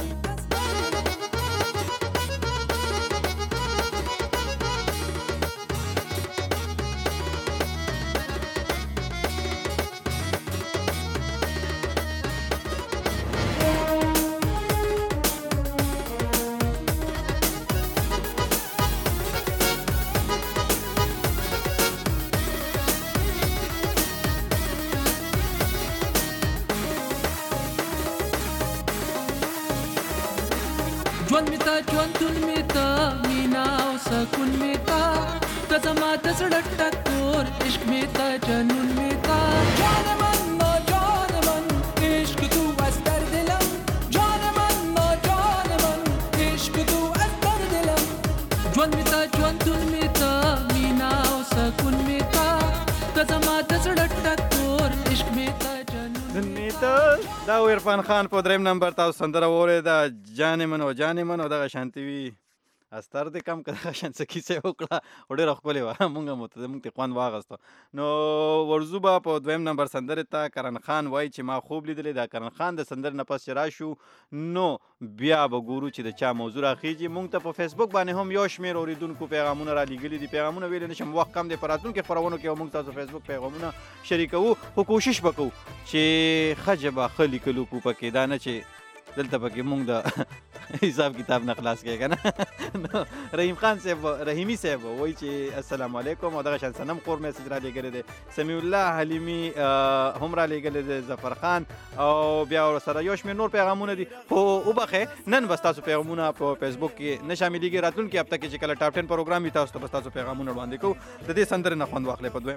ژوند می تا ژوندون می تا مینا او سکون می تا ته زما د زړه ټکور عشق می تا جنون می تا جان من نو جان من عشق تو استر دلم جان من نو جان من عشق تو استر دلم ژوند می تا ژوندون می تا مینا او سکون می تا ته زما د زړه ټکور عشق می تا دا عرفان خان په دریم نمبر تاسو سندره واورېده جان من او جان من او دغه شانتي وي استر دې کم که دغه شان څه کیسه وکړه او ډېره ښکلې وه مونږ ته خوند واغسته نو ورځو به په دویم نمبر سندرې ته کرن خان وایي چې ما خوب لیدلی دا کرن خان د سندرې نه پس چې راشو نو بیا به ګورو چې د چا موضوع راخیږي مونږ ته په فیسبوک باندې هم یو شمېر اورېدونکو پیغامونه رالیږلي دي پیغامونه ویلی نه شم وخت کم دی په راتلونکي خپرونو کې مونږ تاسو فیسبوک پیغامونه شریکوو خو کوشش به کوو چې ښه ژبه ښه لیکلو کو پکې دا نه چې دلته پکې مونږ د حساب کتاب نه خلاص کړي که نه رحیم خان صاحب رحیمي صاحب وایي چې السلام علیکم او دغه شان صنم خور میسج را لیږلی دی سمیع الله حلیمي هم را لیږلی دی ظفر خان او بیا ورسره یو شمېر نور پیغامونه دي خو وبخئ نن به ستاسو پیغامونه په فیسبوک کې نه شاملېږي راتلونکي هفته کې چې کله ټاپ 10 پروګرام وي تاسو ته به ستاسو پیغامونه وړاندې کوو د دې سندرې نه خوند واخلئ په دویم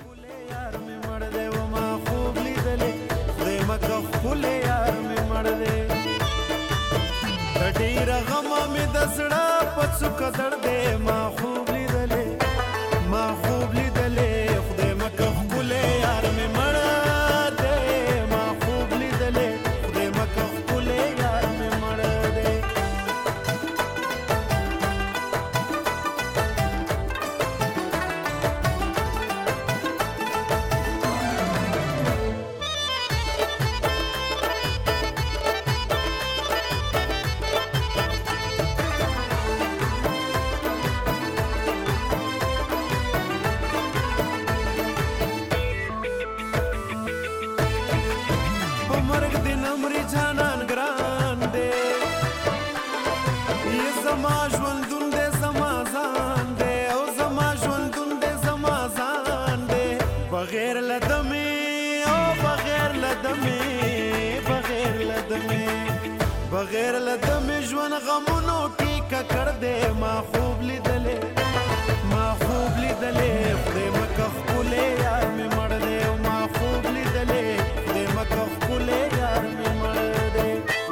ډېر غم مې د زړه په څوکه دردې ما خوب لیدلې خدای مکه ښکلی یار مې مړه دی ما خوب لیدلې خدای مکه ښکلی یار مې مړه دی بغیر له دمې ژوند غمونو ټیکه کړ دی ما خوب لیدلې خدای مکه ښکلی یار مې مړ دی ما خوب لیدلې خدای مکه ښکلی یار مې مړ دی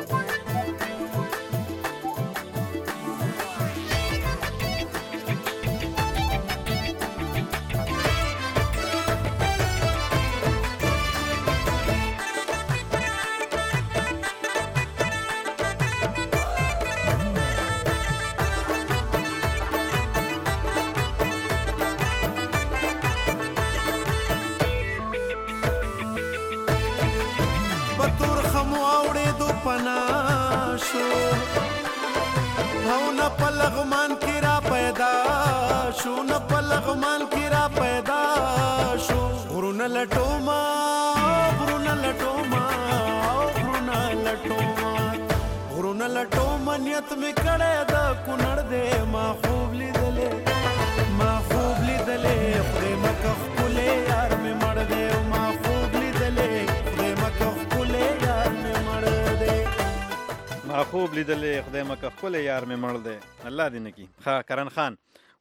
لغمان کی را پیدا شو غرونه لټوما نیت می کړه د کونړ دې ما خوب لیدلې خدای مکه ښکلی یار مې مړ دی ما خوب لیدلې خدای مکه ښکلی یار مې مړ دی ما خوب لیدلې خدای مکه ښکلی یار مې مړ دی الله دې نه کړي ښه کرن خان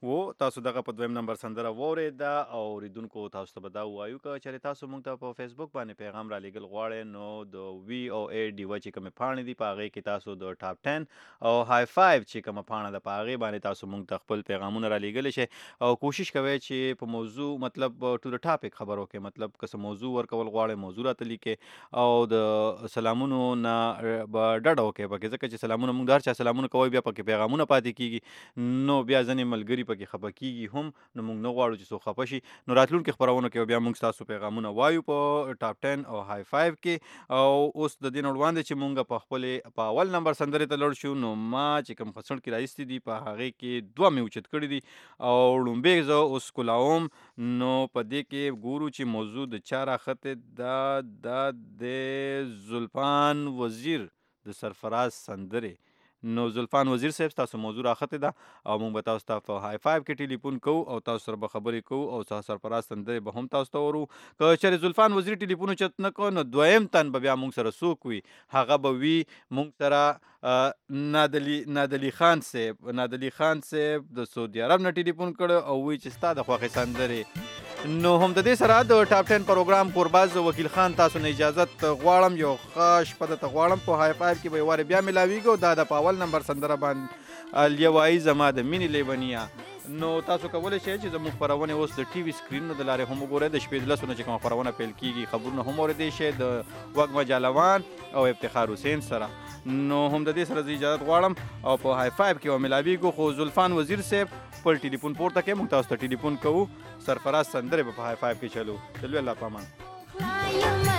و تاسو دغه په دویم نمبر سندره واورېده او اوریدونکو تاسو ته به دا ووایو که چېرې تاسو موږ ته په فیسبوک باندې پیغام رالیږل غواړئ نو د VOA ډیوه چې کومې پاڼې دي په هغې کې تاسو د ټاپ 10 او های 5 چې کومه پاڼه ده په هغې باندې تاسو موږ ته خپل پیغامونه رالیږلی شئ او کوشش کوئ چې په موضوع مطلب ټو د ټاپک خبر وکړئ مطلب که څه موضوع ورکول غواړئ موضوع راته لیکئ او د سلامونو نه به ډډه وکړئ پکې ځکه چې سلامونه موږ د هر چا سلامونه کوئ بیا پکې پیغامونه پاتې کېږي نو بیا ځینې ملګري پکې خفه کېږي هم نو موږ نه غواړو چې څوک خفه شي نو راتلونکي خپرونو کې بیا موږ ستاسو پیغامونه وایو په ټاپ 10 او های 5 کې او اوس د دې نه وړاندې چې موږ په خپلې په اول نمبر سندرې ته لوړ شو نو ما چې کوم خڅڼ کې راایستې دي په هغې کې 2 مې اوچت کړي دي او لومبې زه اوس کولاوم نو په دې کې ګورو چې موضوع د چا راختې دا د زلفان وزیر د سرفراز سندرې نو زلفان وزیر صاحب تاسو موضوع راخته ده او موږ به تاسو ته په های 5 کې ټلیفون کوو او تاسو سره به خبرې کوو او سرفراز سندرې به هم تاسو ته ورو که چېرې زلفان وزیر ټلیفون چت نه کو نو دویم تن به بیا موږ سره څوک وي هغه به وي موږ سره نادلی خان صاحب د سعودي عرب نه ټلیفون کړی او وی چې ستا د خوښې سندرې نو هم د دې سره د ټاپ 10 پروګرام قرباز وکیل خان تاسو نه اجازت غواړم یو ښه شپه درته غواړم په های 5 کې به واره بیا ملاویږو دا د په اول نمبر سندره باندې الیوای زما د مینې لیونیا نو تاسو کولی شئ چې زموږ خپرونې اوس د ټي وي سکرین د لارې هم وګورئ د شپې 11 نه چې کومه خپرونه پیل کېږي خبرونه هم اورېدی شئ د وږمه جالوان او افتخار حسین سره نو هم د دې سره زه اجازت غواړم او په های 5 کې به ملاویږو خو زلفان وزیر صاحب خپل ټلیفون پورته کړئ موږ تاسو ته ټلیفون کوو سرفراز سندرې به په های 5 کې چلو چلو الله پامان